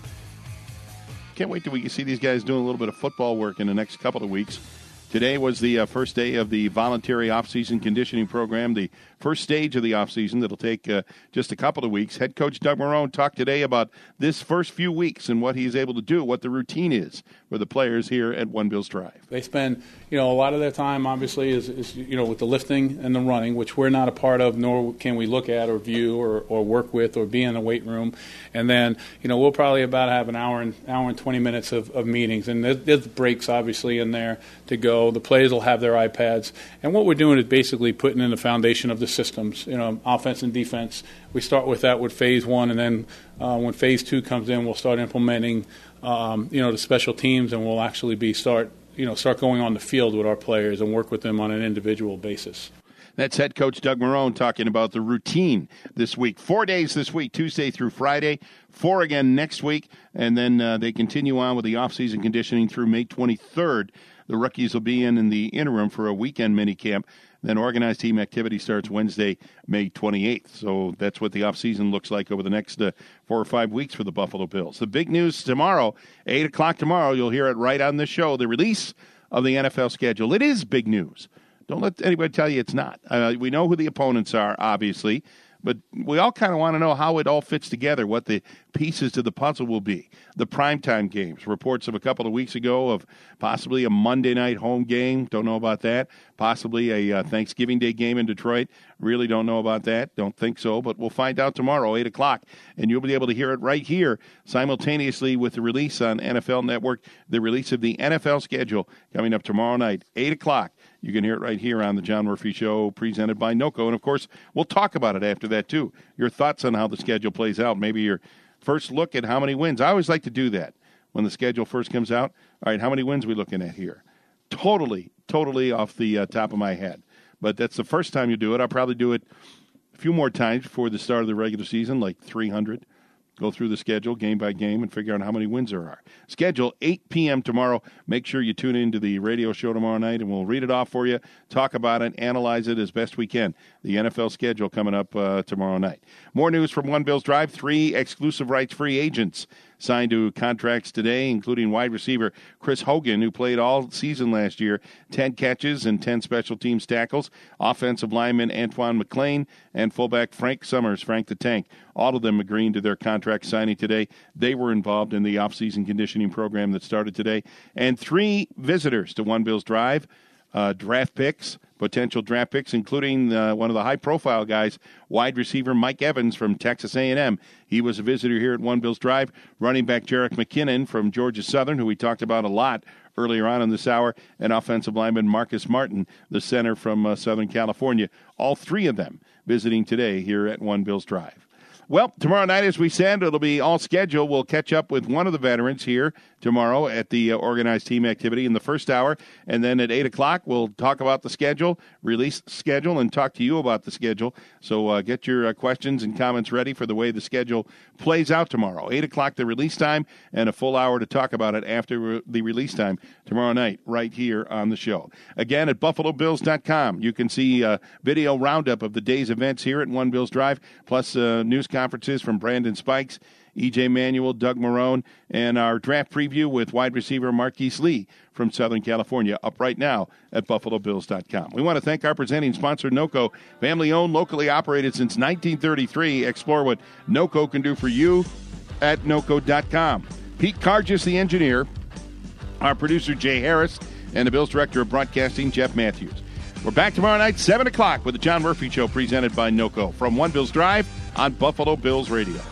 Can't wait till we can see these guys doing a little bit of football work in the next couple of weeks. Today was the uh, first day of the voluntary off-season conditioning program, the first stage of the off-season that'll take uh, just a couple of weeks. Head coach Doug Marrone talked today about this first few weeks and what he's able to do, what the routine is for the players here at One Bills Drive. They spend, you know, a lot of their time, obviously, is, is you know, with the lifting and the running, which we're not a part of, nor can we look at or view or, or work with or be in the weight room. And then, you know, we'll probably about have an hour and hour and twenty minutes of, of meetings, and there's, there's breaks obviously in there to go. The players will have their iPads, and what we're doing is basically putting in the foundation of the systems, you know, offense and defense. We start with that with phase one, and then uh, when phase two comes in, we'll start implementing, um, you know, the special teams, and we'll actually be start, you know, start going on the field with our players and work with them on an individual basis. That's head coach Doug Marrone talking about the routine this week. Four days this week, Tuesday through Friday. Four again next week. And then uh, they continue on with the off-season conditioning through May twenty-third. The rookies will be in in the interim for a weekend minicamp. Then organized team activity starts Wednesday, May twenty-eighth. So that's what the off-season looks like over the next uh, four or five weeks for the Buffalo Bills. The big news tomorrow, eight o'clock tomorrow, you'll hear it right on this show, the release of the N F L schedule. It is big news. Don't let anybody tell you it's not. Uh, we know who the opponents are, obviously, but we all kind of want to know how it all fits together, what the pieces to the puzzle will be. The primetime games, reports of a couple of weeks ago of possibly a Monday night home game. Don't know about that. Possibly a uh, Thanksgiving Day game in Detroit. Really don't know about that. Don't think so, but we'll find out tomorrow, eight o'clock, and you'll be able to hear it right here simultaneously with the release on N F L Network, the release of the N F L schedule coming up tomorrow night, eight o'clock. You can hear it right here on the John Murphy Show presented by NOCO. And, of course, we'll talk about it after that, too. Your thoughts on how the schedule plays out. Maybe your first look at how many wins. I always like to do that when the schedule first comes out. All right, how many wins are we looking at here? Totally, totally off the uh, top of my head. But that's the first time you do it. I'll probably do it a few more times before the start of the regular season, like three hundred. Go through the schedule game by game and figure out how many wins there are. Schedule eight p.m. tomorrow. Make sure you tune into the radio show tomorrow night, and we'll read it off for you, talk about it, analyze it as best we can. The N F L schedule coming up uh, tomorrow night. More news from One Bills Drive. Three exclusive rights free agents signed to contracts today, including wide receiver Chris Hogan, who played all season last year, ten catches and ten special teams tackles, offensive lineman Antoine McLean, and fullback Frank Summers, Frank the Tank. All of them agreeing to their contract signing today. They were involved in the offseason conditioning program that started today. And three visitors to One Bills Drive, uh, draft picks, potential draft picks, including uh, one of the high-profile guys, wide receiver Mike Evans from Texas A and M. He was a visitor here at One Bills Drive. Running back Jerick McKinnon from Georgia Southern, who we talked about a lot earlier on in this hour, and offensive lineman Marcus Martin, the center from uh, Southern California. All three of them visiting today here at One Bills Drive. Well, tomorrow night, as we said, it'll be all scheduled. We'll catch up with one of the veterans here tomorrow at the uh, organized team activity in the first hour. And then at eight o'clock, we'll talk about the schedule, release schedule, and talk to you about the schedule. So uh, get your uh, questions and comments ready for the way the schedule plays out tomorrow. eight o'clock, the release time, and a full hour to talk about it after re- the release time tomorrow night right here on the show. Again, at buffalo bills dot com, you can see a video roundup of the day's events here at One Bills Drive, plus uh, news conferences from Brandon Spikes, E J Manuel, Doug Marone, and our draft preview with wide receiver Marquise Lee from Southern California, up right now at buffalo bills dot com. We want to thank our presenting sponsor, NOCO, family-owned, locally operated since nineteen thirty-three. Explore what NOCO can do for you at noco dot com. Pete Cargis, the engineer, our producer, Jay Harris, and the Bills Director of Broadcasting, Jeff Matthews. We're back tomorrow night, seven o'clock, with the John Murphy Show presented by NOCO from One Bills Drive on Buffalo Bills Radio.